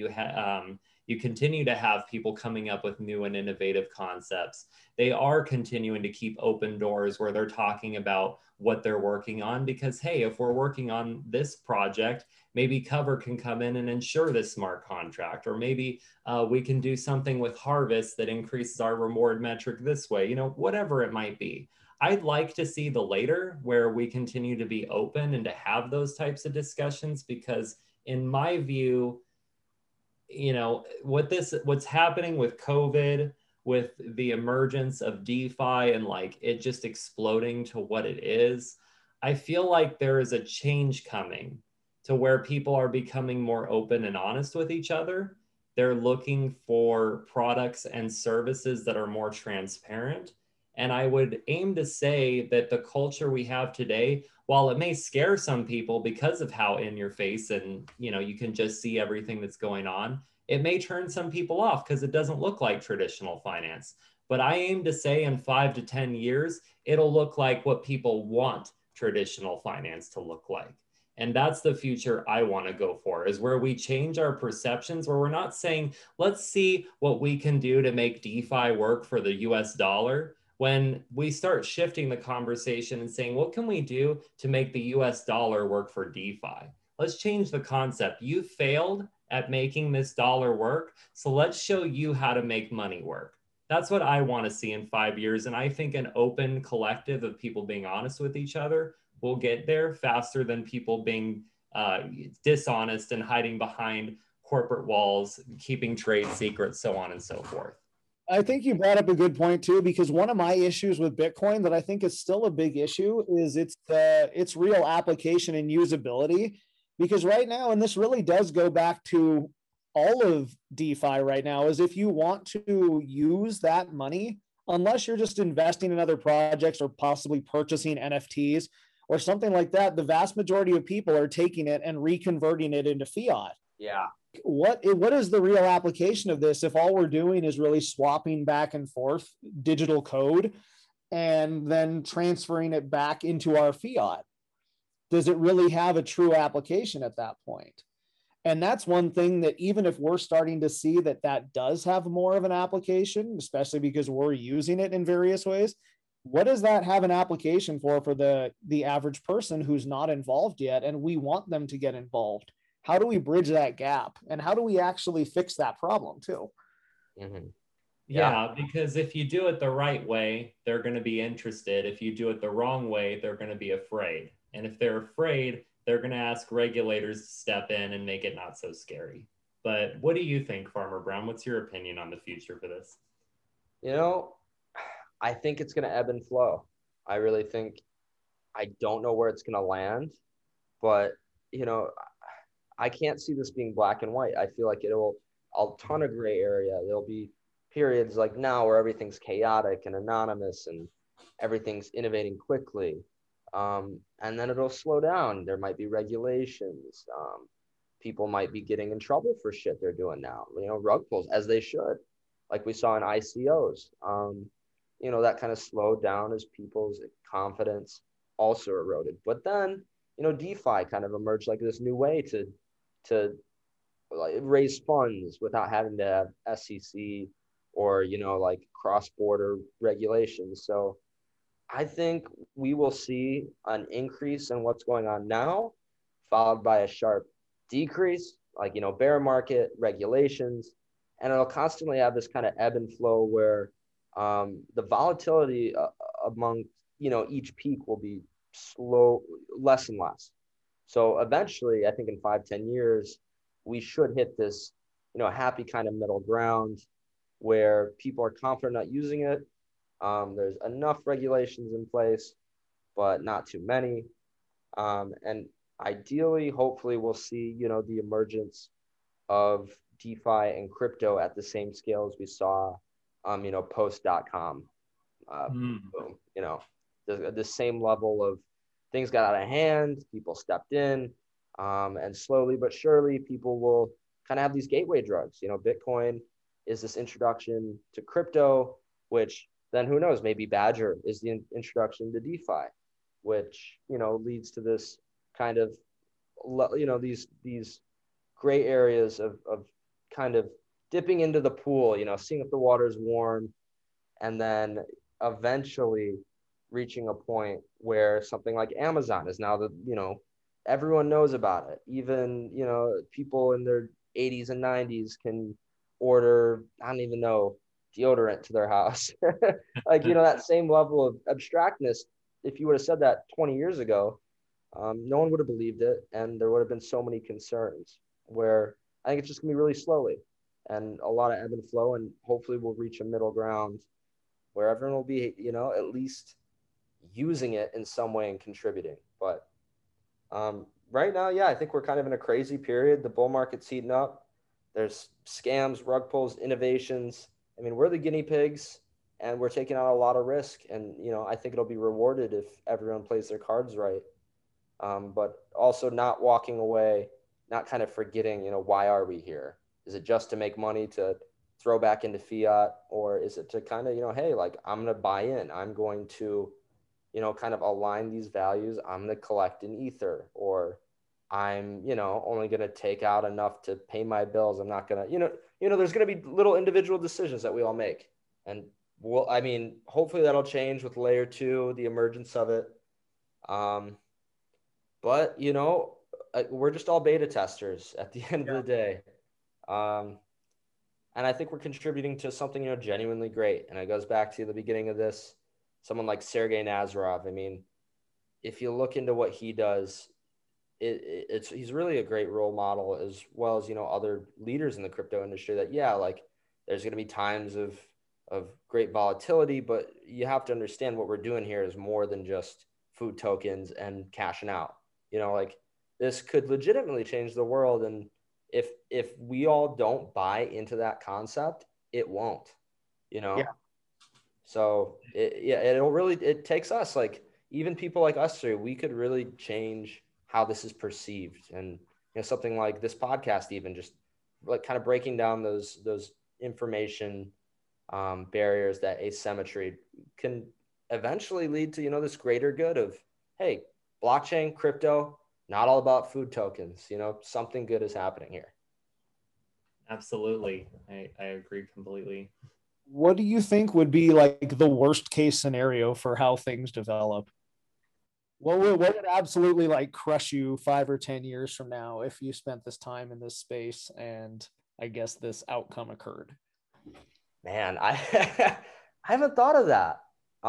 You continue to have people coming up with new and innovative concepts. They are continuing to keep open doors where they're talking about what they're working on, because, hey, if we're working on this project, maybe Cover can come in and ensure this smart contract, or maybe we can do something with Harvest that increases our reward metric this way, whatever it might be. I'd like to see the later, where we continue to be open and to have those types of discussions, because in my view, what's happening with COVID, with the emergence of DeFi and like it just exploding to what it is, I feel like there is a change coming to where people are becoming more open and honest with each other. They're looking for products and services that are more transparent, And I would aim to say that the culture we have today, while it may scare some people because of how in your face and, you know, you can just see everything that's going on, it may turn some people off because it doesn't look like traditional finance. But I aim to say in 5 to 10 years, it'll look like what people want traditional finance to look like. And that's the future I want to go for, is where we change our perceptions, where we're not saying, let's see what we can do to make DeFi work for the US dollar. When we start shifting the conversation and saying, what can we do to make the US dollar work for DeFi? Let's change the concept. You failed at making this dollar work, so let's show you how to make money work. That's what I want to see in 5 years. And I think an open collective of people being honest with each other will get there faster than people being dishonest and hiding behind corporate walls, keeping trade secrets, so on and so forth. I think you brought up a good point too, because one of my issues with Bitcoin that I think is still a big issue is its real application and usability. Because right now, and this really does go back to all of DeFi right now, is if you want to use that money, unless you're just investing in other projects or possibly purchasing NFTs or something like that, the vast majority of people are taking it and reconverting it into fiat. Yeah. What is the real application of this if all we're doing is really swapping back and forth digital code and then transferring it back into our fiat? Does it really have a true application at that point? And that's one thing that even if we're starting to see that that does have more of an application, especially because we're using it in various ways, what does that have an application for the average person who's not involved yet? And we want them to get involved. How do we bridge that gap? And how do we actually fix that problem too? Mm-hmm. Yeah, because if you do it the right way, they're going to be interested. If you do it the wrong way, they're going to be afraid. And if they're afraid, they're going to ask regulators to step in and make it not so scary. But what do you think, Farmer Brown? What's your opinion on the future for this? You know, I think it's going to ebb and flow. I really think, I don't know where it's going to land, but, you know, I can't see this being black and white. I feel like it'll a ton of gray area. There'll be periods like now where everything's chaotic and anonymous and everything's innovating quickly. And then it'll slow down. There might be regulations. People might be getting in trouble for shit they're doing now, you know, rug pulls, as they should, like we saw in ICOs. You know, that kind of slowed down as people's confidence also eroded. But then, you know, DeFi kind of emerged like this new way to like raise funds without having to have SEC or, you know, like cross-border regulations. So I think we will see an increase in what's going on now, followed by a sharp decrease, like, you know, bear market regulations, and it'll constantly have this kind of ebb and flow where the volatility among, you know, each peak will be slow, less and less. So eventually, I think in 5-10 years, we should hit this, you know, happy kind of middle ground where people are confident not using it. There's enough regulations in place, but not too many. And ideally, hopefully, we'll see, you know, the emergence of DeFi and crypto at the same scale as we saw, you know, post.com. Boom, you know, the same level of things got out of hand, people stepped in, and slowly but surely, people will kind of have these gateway drugs. You know, Bitcoin is this introduction to crypto, which then who knows, maybe Badger is the introduction to DeFi, which, you know, leads to this kind of, you know, these gray areas of kind of dipping into the pool, you know, seeing if the water is warm, and then eventually reaching a point where something like Amazon is now the, you know, everyone knows about it. Even, you know, people in their 80s and 90s can order, I don't even know, deodorant to their house. Like, you know, that same level of abstractness, if you would have said that 20 years ago, no one would have believed it. And there would have been so many concerns, where I think it's just gonna be really slowly and a lot of ebb and flow. And hopefully we'll reach a middle ground where everyone will be, you know, at least using it in some way and contributing. But right now, yeah, I think we're kind of in a crazy period. The bull market's heating up. There's scams, rug pulls, innovations. I mean, we're the guinea pigs. and we're taking on a lot of risk. And, I think it'll be rewarded if everyone plays their cards right. But also not walking away, not kind of forgetting, why are we here? Is it just to make money to throw back into fiat, or is it to kind of, hey, like, I'm going to buy in, I'm going to, kind of align these values. I'm going to collect in Ether, or I'm, only going to take out enough to pay my bills. I'm not going to, there's going to be little individual decisions that we all make. And hopefully that'll change with layer 2, the emergence of it. But, we're just all beta testers at the end of the day. And I think we're contributing to something, genuinely great. And it goes back to the beginning of this, someone like Sergey Nazarov. I mean, if you look into what he does, he's really a great role model, as well as, other leaders in the crypto industry that, like, there's going to be times of great volatility, but you have to understand what we're doing here is more than just food tokens and cashing out. Like, this could legitimately change the world. And if we all don't buy into that concept, it won't, Yeah. So it takes us, like, even people like us three, we could really change how this is perceived. And, something like this podcast, even just like kind of breaking down those information barriers, that asymmetry can eventually lead to, this greater good of, hey, blockchain, crypto, not all about food tokens. Something good is happening here. Absolutely. I agree completely. What do you think would be like the worst case scenario for how things develop? What would absolutely like crush you 5 or 10 years from now if you spent this time in this space and I guess this outcome occurred? Man, I haven't thought of that.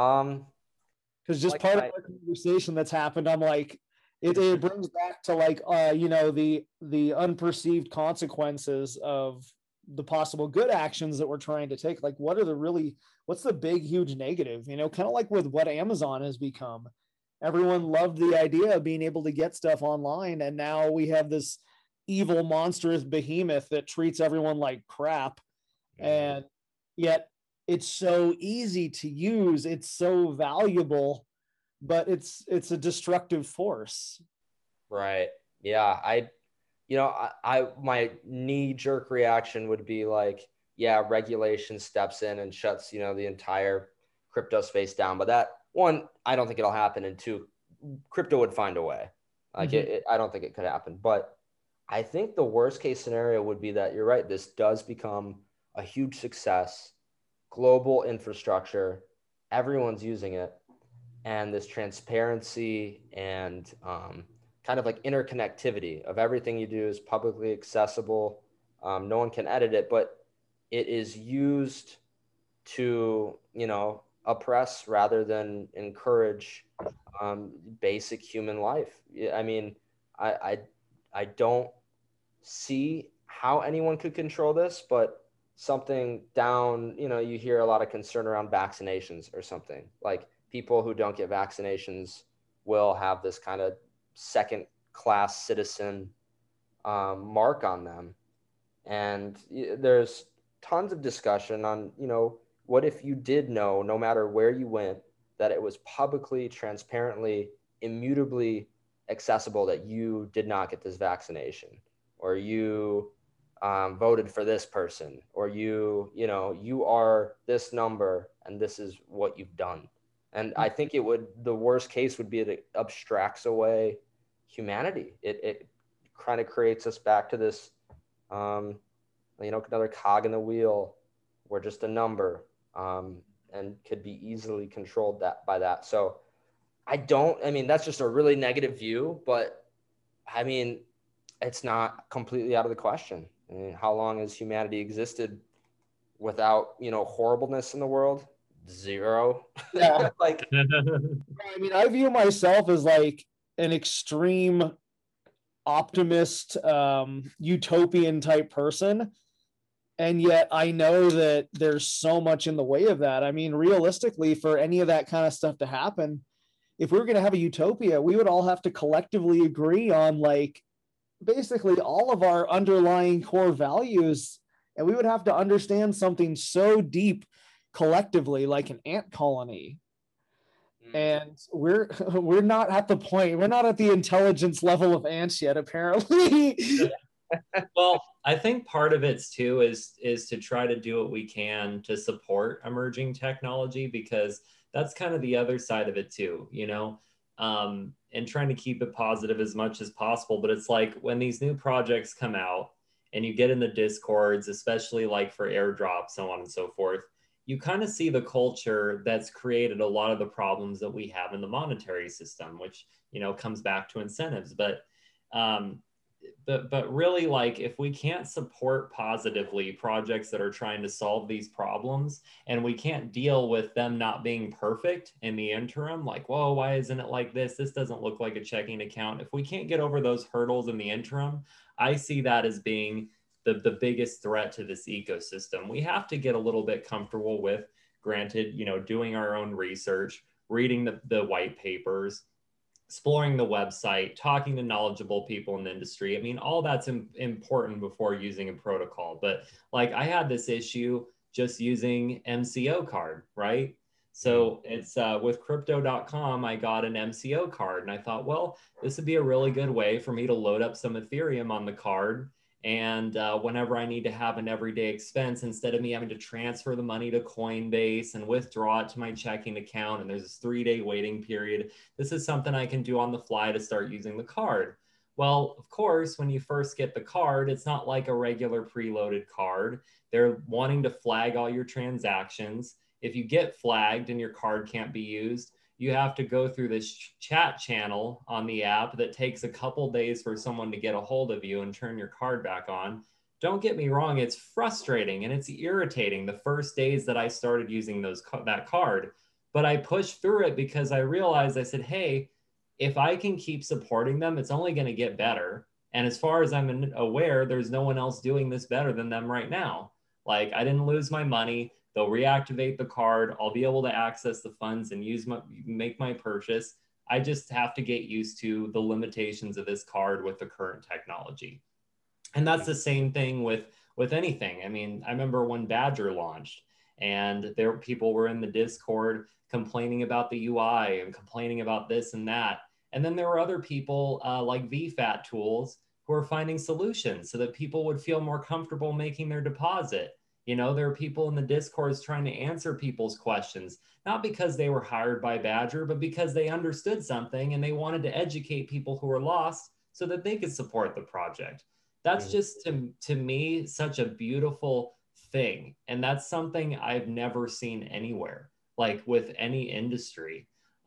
Because just like part of our conversation that's happened, I'm like, it brings back to like, the unperceived consequences of the possible good actions that we're trying to take. Like, what's the big, huge negative, kind of like with what Amazon has become. Everyone loved the idea of being able to get stuff online. And now we have this evil, monstrous behemoth that treats everyone like crap. And yet it's so easy to use. It's so valuable, but it's a destructive force. Right. Yeah. My knee jerk reaction would be like, yeah, regulation steps in and shuts, the entire crypto space down. But that, one, I don't think it'll happen. And two, crypto would find a way. Like I don't think it could happen. But I think the worst case scenario would be that you're right. This does become a huge success, global infrastructure, everyone's using it. And this transparency and kind of like interconnectivity of everything you do is publicly accessible. No one can edit it, but it is used to, oppress rather than encourage basic human life. I mean, I don't see how anyone could control this, but something down, you hear a lot of concern around vaccinations or something. Like, people who don't get vaccinations will have this kind of second class citizen mark on them. And there's tons of discussion on, what if you did know, no matter where you went, that it was publicly, transparently, immutably accessible that you did not get this vaccination, or you voted for this person, or you are this number and this is what you've done. And I think the worst case would be that it abstracts away humanity. It kind of creates us back to this, another cog in the wheel. We're just a number, and could be easily controlled by that. So that's just a really negative view, but it's not completely out of the question. I mean, how long has humanity existed without, horribleness in the world? Zero. Yeah. Like, I view myself as like an extreme optimist, utopian type person. And yet I know that there's so much in the way of that. I mean, realistically, for any of that kind of stuff to happen, if we were going to have a utopia, we would all have to collectively agree on like basically all of our underlying core values. And we would have to understand something so deep collectively like an ant colony. And we're not at the point, we're not at the intelligence level of ants yet, apparently. Well, I think part of it too is to try to do what we can to support emerging technology, because that's kind of the other side of it too, you know, and trying to keep it positive as much as possible. But it's like when these new projects come out and you get in the discords, especially like for airdrop, so on and so forth, you kind of see the culture that's created a lot of the problems that we have in the monetary system, which, you know, comes back to incentives. Um, but really, like, if we can't support positively projects that are trying to solve these problems, and we can't deal with them not being perfect in the interim, like, whoa, why isn't it like this doesn't look like a checking account. If we can't get over those hurdles in the interim, I see that as being the biggest threat to this ecosystem. We have to get a little bit comfortable with, granted, you know, doing our own research, reading the white papers, exploring the website, talking to knowledgeable people in the industry. I mean, all that's important before using a protocol. But like, I had this issue just using MCO card, right? So it's with crypto.com, I got an MCO card and I thought, well, this would be a really good way for me to load up some Ethereum on the card. And whenever I need to have an everyday expense, instead of me having to transfer the money to Coinbase and withdraw it to my checking account, and there's this 3-day waiting period, this is something I can do on the fly to start using the card. Well, of course, when you first get the card, it's not like a regular preloaded card. They're wanting to flag all your transactions. If you get flagged and your card can't be used, you have to go through this chat channel on the app that takes a couple days for someone to get a hold of you and turn your card back on. Don't get me wrong, it's frustrating and it's irritating the first days that I started using that card, but I pushed through it because I realized, I said, hey, if I can keep supporting them, it's only going to get better. And as far as I'm aware, there's no one else doing this better than them right now. Like, I didn't lose my money. They'll reactivate the card. I'll be able to access the funds and make my purchase. I just have to get used to the limitations of this card with the current technology. And that's the same thing with anything. I mean, I remember when Badger launched, and people were in the Discord complaining about the UI and complaining about this and that. And then there were other people like VFAT Tools who are finding solutions so that people would feel more comfortable making their deposit. You know, there are people in the Discords trying to answer people's questions, not because they were hired by Badger, but because they understood something and they wanted to educate people who were lost so that they could support the project. That's just, to me, such a beautiful thing. And that's something I've never seen anywhere, like with any industry.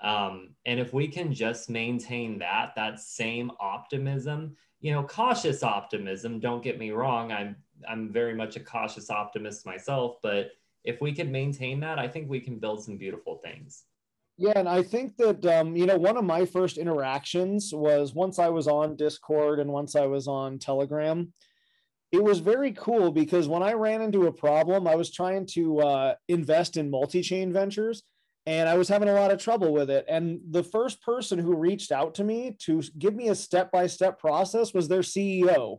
And if we can just maintain that same optimism, you know, cautious optimism, don't get me wrong, I'm very much a cautious optimist myself, but if we could maintain that, I think we can build some beautiful things. Yeah, and I think that you know, one of my first interactions was once I was on Discord and once I was on Telegram. It was very cool because when I ran into a problem, I was trying to invest in multi-chain ventures, and I was having a lot of trouble with it. And the first person who reached out to me to give me a step-by-step process was their CEO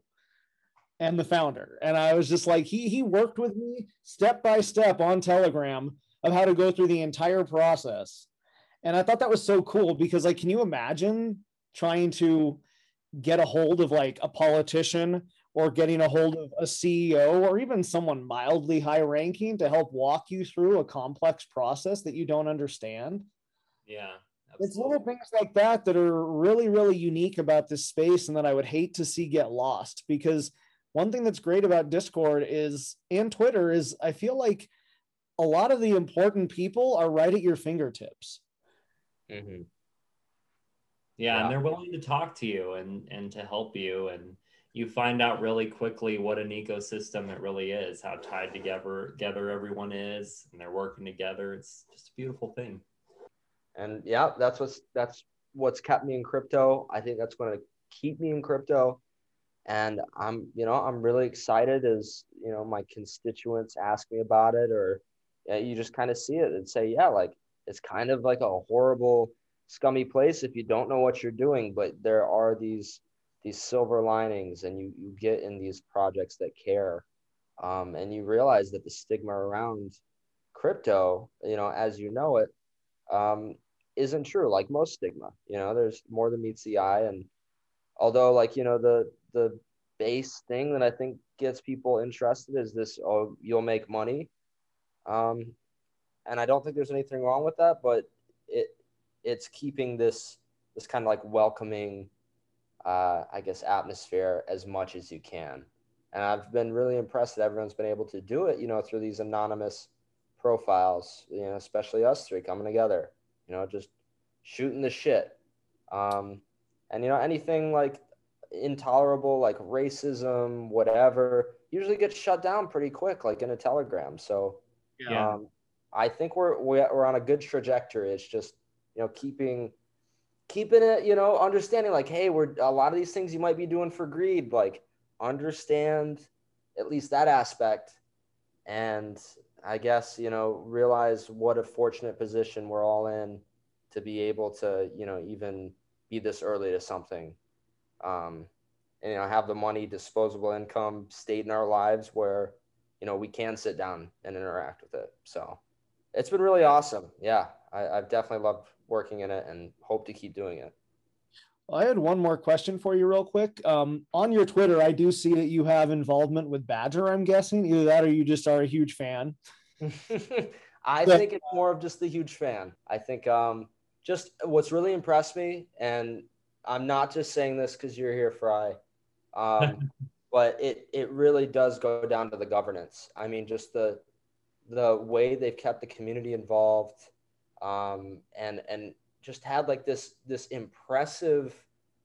and the founder. And I was just like, he worked with me step by step on Telegram of how to go through the entire process. And I thought that was so cool because, like, can you imagine trying to get a hold of like a politician or getting a hold of a CEO or even someone mildly high ranking to help walk you through a complex process that you don't understand? Yeah, It's absolutely. little things like that that are really, really unique about this space and that I would hate to see get lost. Because one thing that's great about Discord is, and Twitter is, I feel like a lot of the important people are right at your fingertips. Mm-hmm. Yeah, and they're willing to talk to you and to help you, and you find out really quickly what an ecosystem it really is, how tied together everyone is, and they're working together. It's just a beautiful thing. And yeah, that's what's kept me in crypto. I think that's going to keep me in crypto. And I'm really excited as, you know, my constituents ask me about it, or you just kind of see it and say, yeah, like, it's kind of like a horrible, scummy place if you don't know what you're doing, but there are these silver linings, and you get in these projects that care. And you realize that the stigma around crypto, as you know it, isn't true. Like most stigma, there's more than meets the eye. And although like, the base thing that I think gets people interested is this, oh, you'll make money. And I don't think there's anything wrong with that, but it's keeping this kind of like welcoming, I guess, atmosphere as much as you can. And I've been really impressed that everyone's been able to do it, through these anonymous profiles, especially us three coming together, just shooting the shit. And, anything like intolerable, like racism, whatever, usually gets shut down pretty quick, like in a Telegram. So, Yeah. I think we're on a good trajectory. It's just, keeping it, understanding like, hey, we're a lot of these things you might be doing for greed, like understand at least that aspect. And I guess, realize what a fortunate position we're all in to be able to, even be this early to something. And, have the money, disposable income state in our lives where, we can sit down and interact with it. So it's been really awesome. Yeah. I've definitely loved working in it and hope to keep doing it. I had one more question for you real quick. On your Twitter, I do see that you have involvement with Badger, I'm guessing. Either that or you just are a huge fan. I think it's more of just the huge fan. I think just what's really impressed me, and I'm not just saying this because you're here, Fry, but it really does go down to the governance. I mean, just the way they've kept the community involved, and just had like this impressive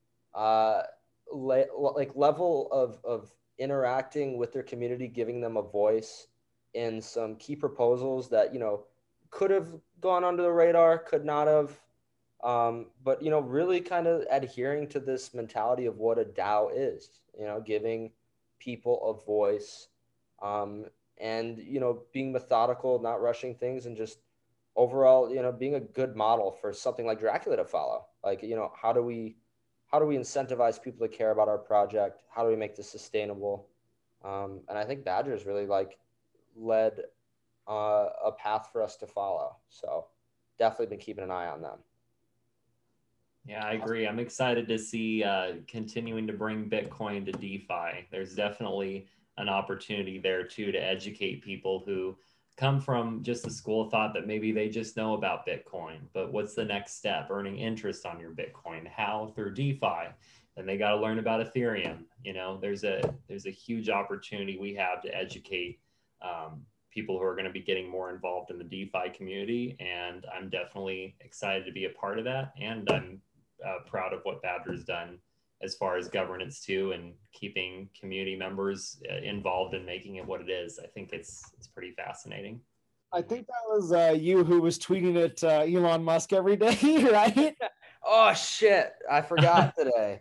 like level of interacting with their community, giving them a voice in some key proposals that could have gone under the radar, could not have, but really kind of adhering to this mentality of what a DAO is, giving people a voice, and being methodical, not rushing things, and just overall being a good model for something like Dracula to follow. Like, how do we incentivize people to care about our project? How do we make this sustainable? And I think Badger's really like led a path for us to follow. So definitely been keeping an eye on them. Yeah, I agree. I'm excited to see continuing to bring Bitcoin to DeFi. There's definitely an opportunity there too to educate people who come from just the school of thought that maybe they just know about Bitcoin, but what's the next step? Earning interest on your Bitcoin. How? Through DeFi. Then they got to learn about Ethereum. There's a huge opportunity we have to educate people who are going to be getting more involved in the DeFi community, and I'm definitely excited to be a part of that. And I'm proud of what Badger's done as far as governance too, and keeping community members involved in making it what it is. I think it's pretty fascinating. I think that was you who was tweeting at Elon Musk every day, right? Oh shit, I forgot today.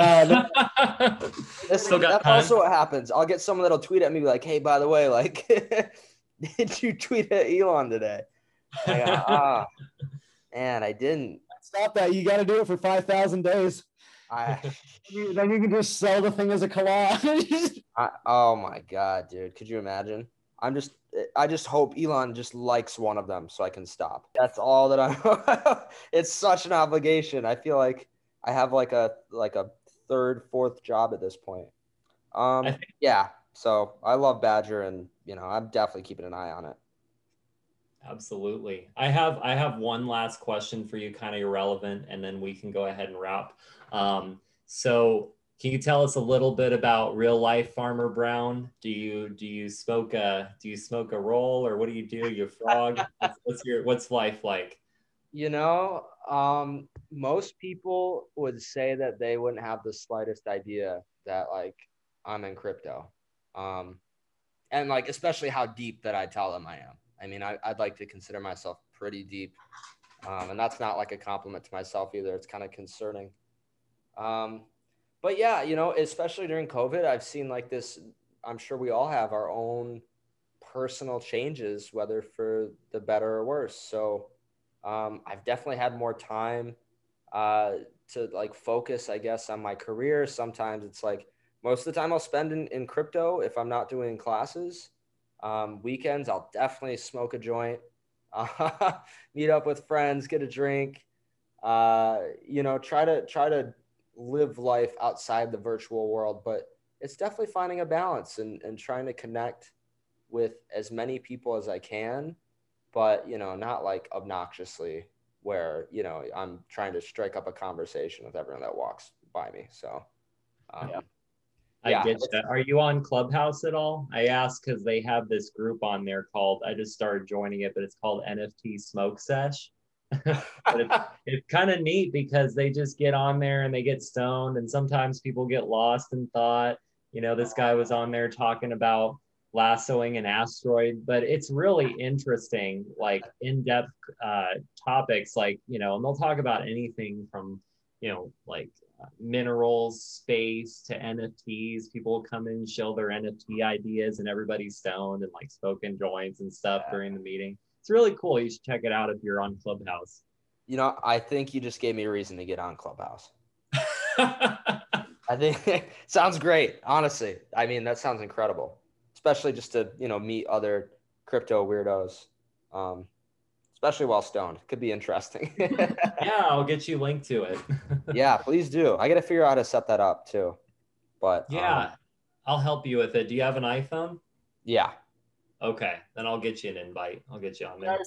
That's also what happens. I'll get someone that'll tweet at me like, hey, by the way, like, did you tweet at Elon today? I go, man, I didn't. Stop that. You got to do it for 5,000 days. Then you can just sell the thing as a collage. Oh my God, dude. Could you imagine? I just hope Elon just likes one of them so I can stop. That's all that I'm it's such an obligation. I feel like I have like a third, fourth job at this point. Yeah. So I love Badger, and I'm definitely keeping an eye on it. Absolutely. I have one last question for you, kind of irrelevant, and then we can go ahead and wrap. So can you tell us a little bit about real life Farmer Brown? Do you smoke a roll, or what do you do? You a frog? What's life like? Most people would say that they wouldn't have the slightest idea that like I'm in crypto. And like especially how deep that I tell them I am. I mean, I'd like to consider myself pretty deep. And that's not like a compliment to myself either. It's kind of concerning. But yeah, especially during COVID, I've seen like this, I'm sure we all have our own personal changes, whether for the better or worse. So I've definitely had more time to like focus, I guess, on my career. Sometimes it's like most of the time I'll spend in crypto if I'm not doing classes. Weekends, I'll definitely smoke a joint, meet up with friends, get a drink, try to live life outside the virtual world. But it's definitely finding a balance and trying to connect with as many people as I can, but, not like obnoxiously where, I'm trying to strike up a conversation with everyone that walks by me. So, Yeah. I get you. Are you on Clubhouse at all? I ask because they have this group on there called, I just started joining it, but it's called NFT Smoke Sesh. But it's kind of neat because they just get on there and they get stoned, and sometimes people get lost in thought. This guy was on there talking about lassoing an asteroid, but it's really interesting, like in-depth topics, like, and they'll talk about anything from, like minerals, space to NFTs. People will come in and show their NFT ideas, and everybody's stoned and like smoking joints and stuff during the meeting. It's really cool. You should check it out if you're on Clubhouse. I think you just gave me a reason to get on Clubhouse. I think it sounds great. Honestly, I mean, that sounds incredible, especially just to, meet other crypto weirdos, especially while stoned. Could be interesting. Yeah, I'll get you linked to it. Yeah, please do. I got to figure out how to set that up too. But yeah, I'll help you with it. Do you have an iPhone? Yeah. Okay, then I'll get you an invite. I'll get you on there.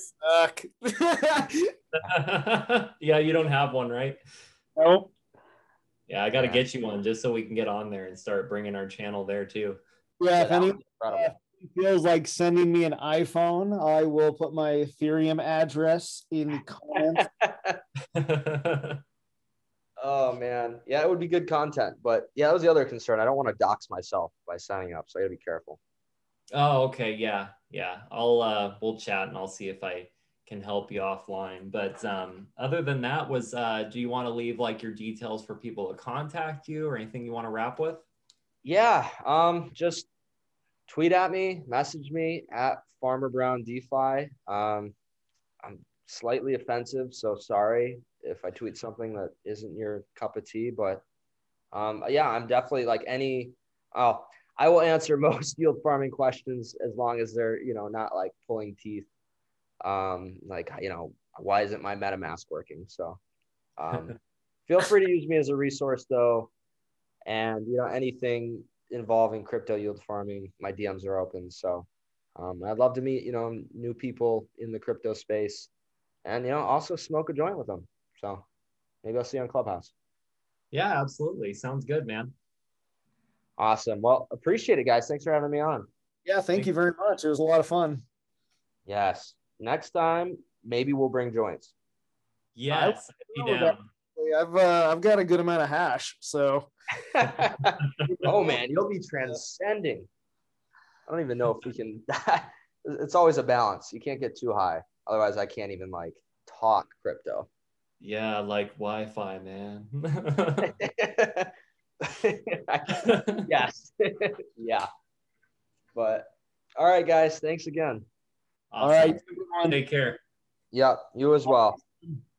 Yeah, you don't have one, right? Nope. Yeah, I got to get you one just so we can get on there and start bringing our channel there too. Yeah, if anyone feels like sending me an iPhone, I will put my Ethereum address in the comments. Oh man, yeah, it would be good content, but yeah, that was the other concern. I don't want to dox myself by signing up, so I gotta be careful. Oh, okay, yeah. I'll we'll chat and I'll see if I can help you offline. But other than that, do you want to leave like your details for people to contact you or anything you want to wrap with? Yeah, just tweet at me, message me at Farmer Brown DeFi. I'm slightly offensive, so sorry if I tweet something that isn't your cup of tea, but yeah, I'm definitely like I will answer most field farming questions as long as they're, not like pulling teeth. Like, why isn't my MetaMask working? So feel free to use me as a resource though. And, anything involving crypto yield farming, my DMs are open. So I'd love to meet, new people in the crypto space and, also smoke a joint with them. So maybe I'll see you on Clubhouse. Yeah, absolutely. Sounds good, man. Awesome. Well, appreciate it, guys. Thanks for having me on. Yeah, thank you very much. It was a lot of fun. Yes. Next time, maybe we'll bring joints. Yes. I've got a good amount of hash, so. Oh man, you'll be transcending. I don't even know if we can. It's always a balance. You can't get too high, otherwise I can't even like talk crypto. Yeah, like Wi-Fi, man. Yes. Yeah. But all right, guys. Thanks again. Awesome. All right. Take care. Yep. You as well.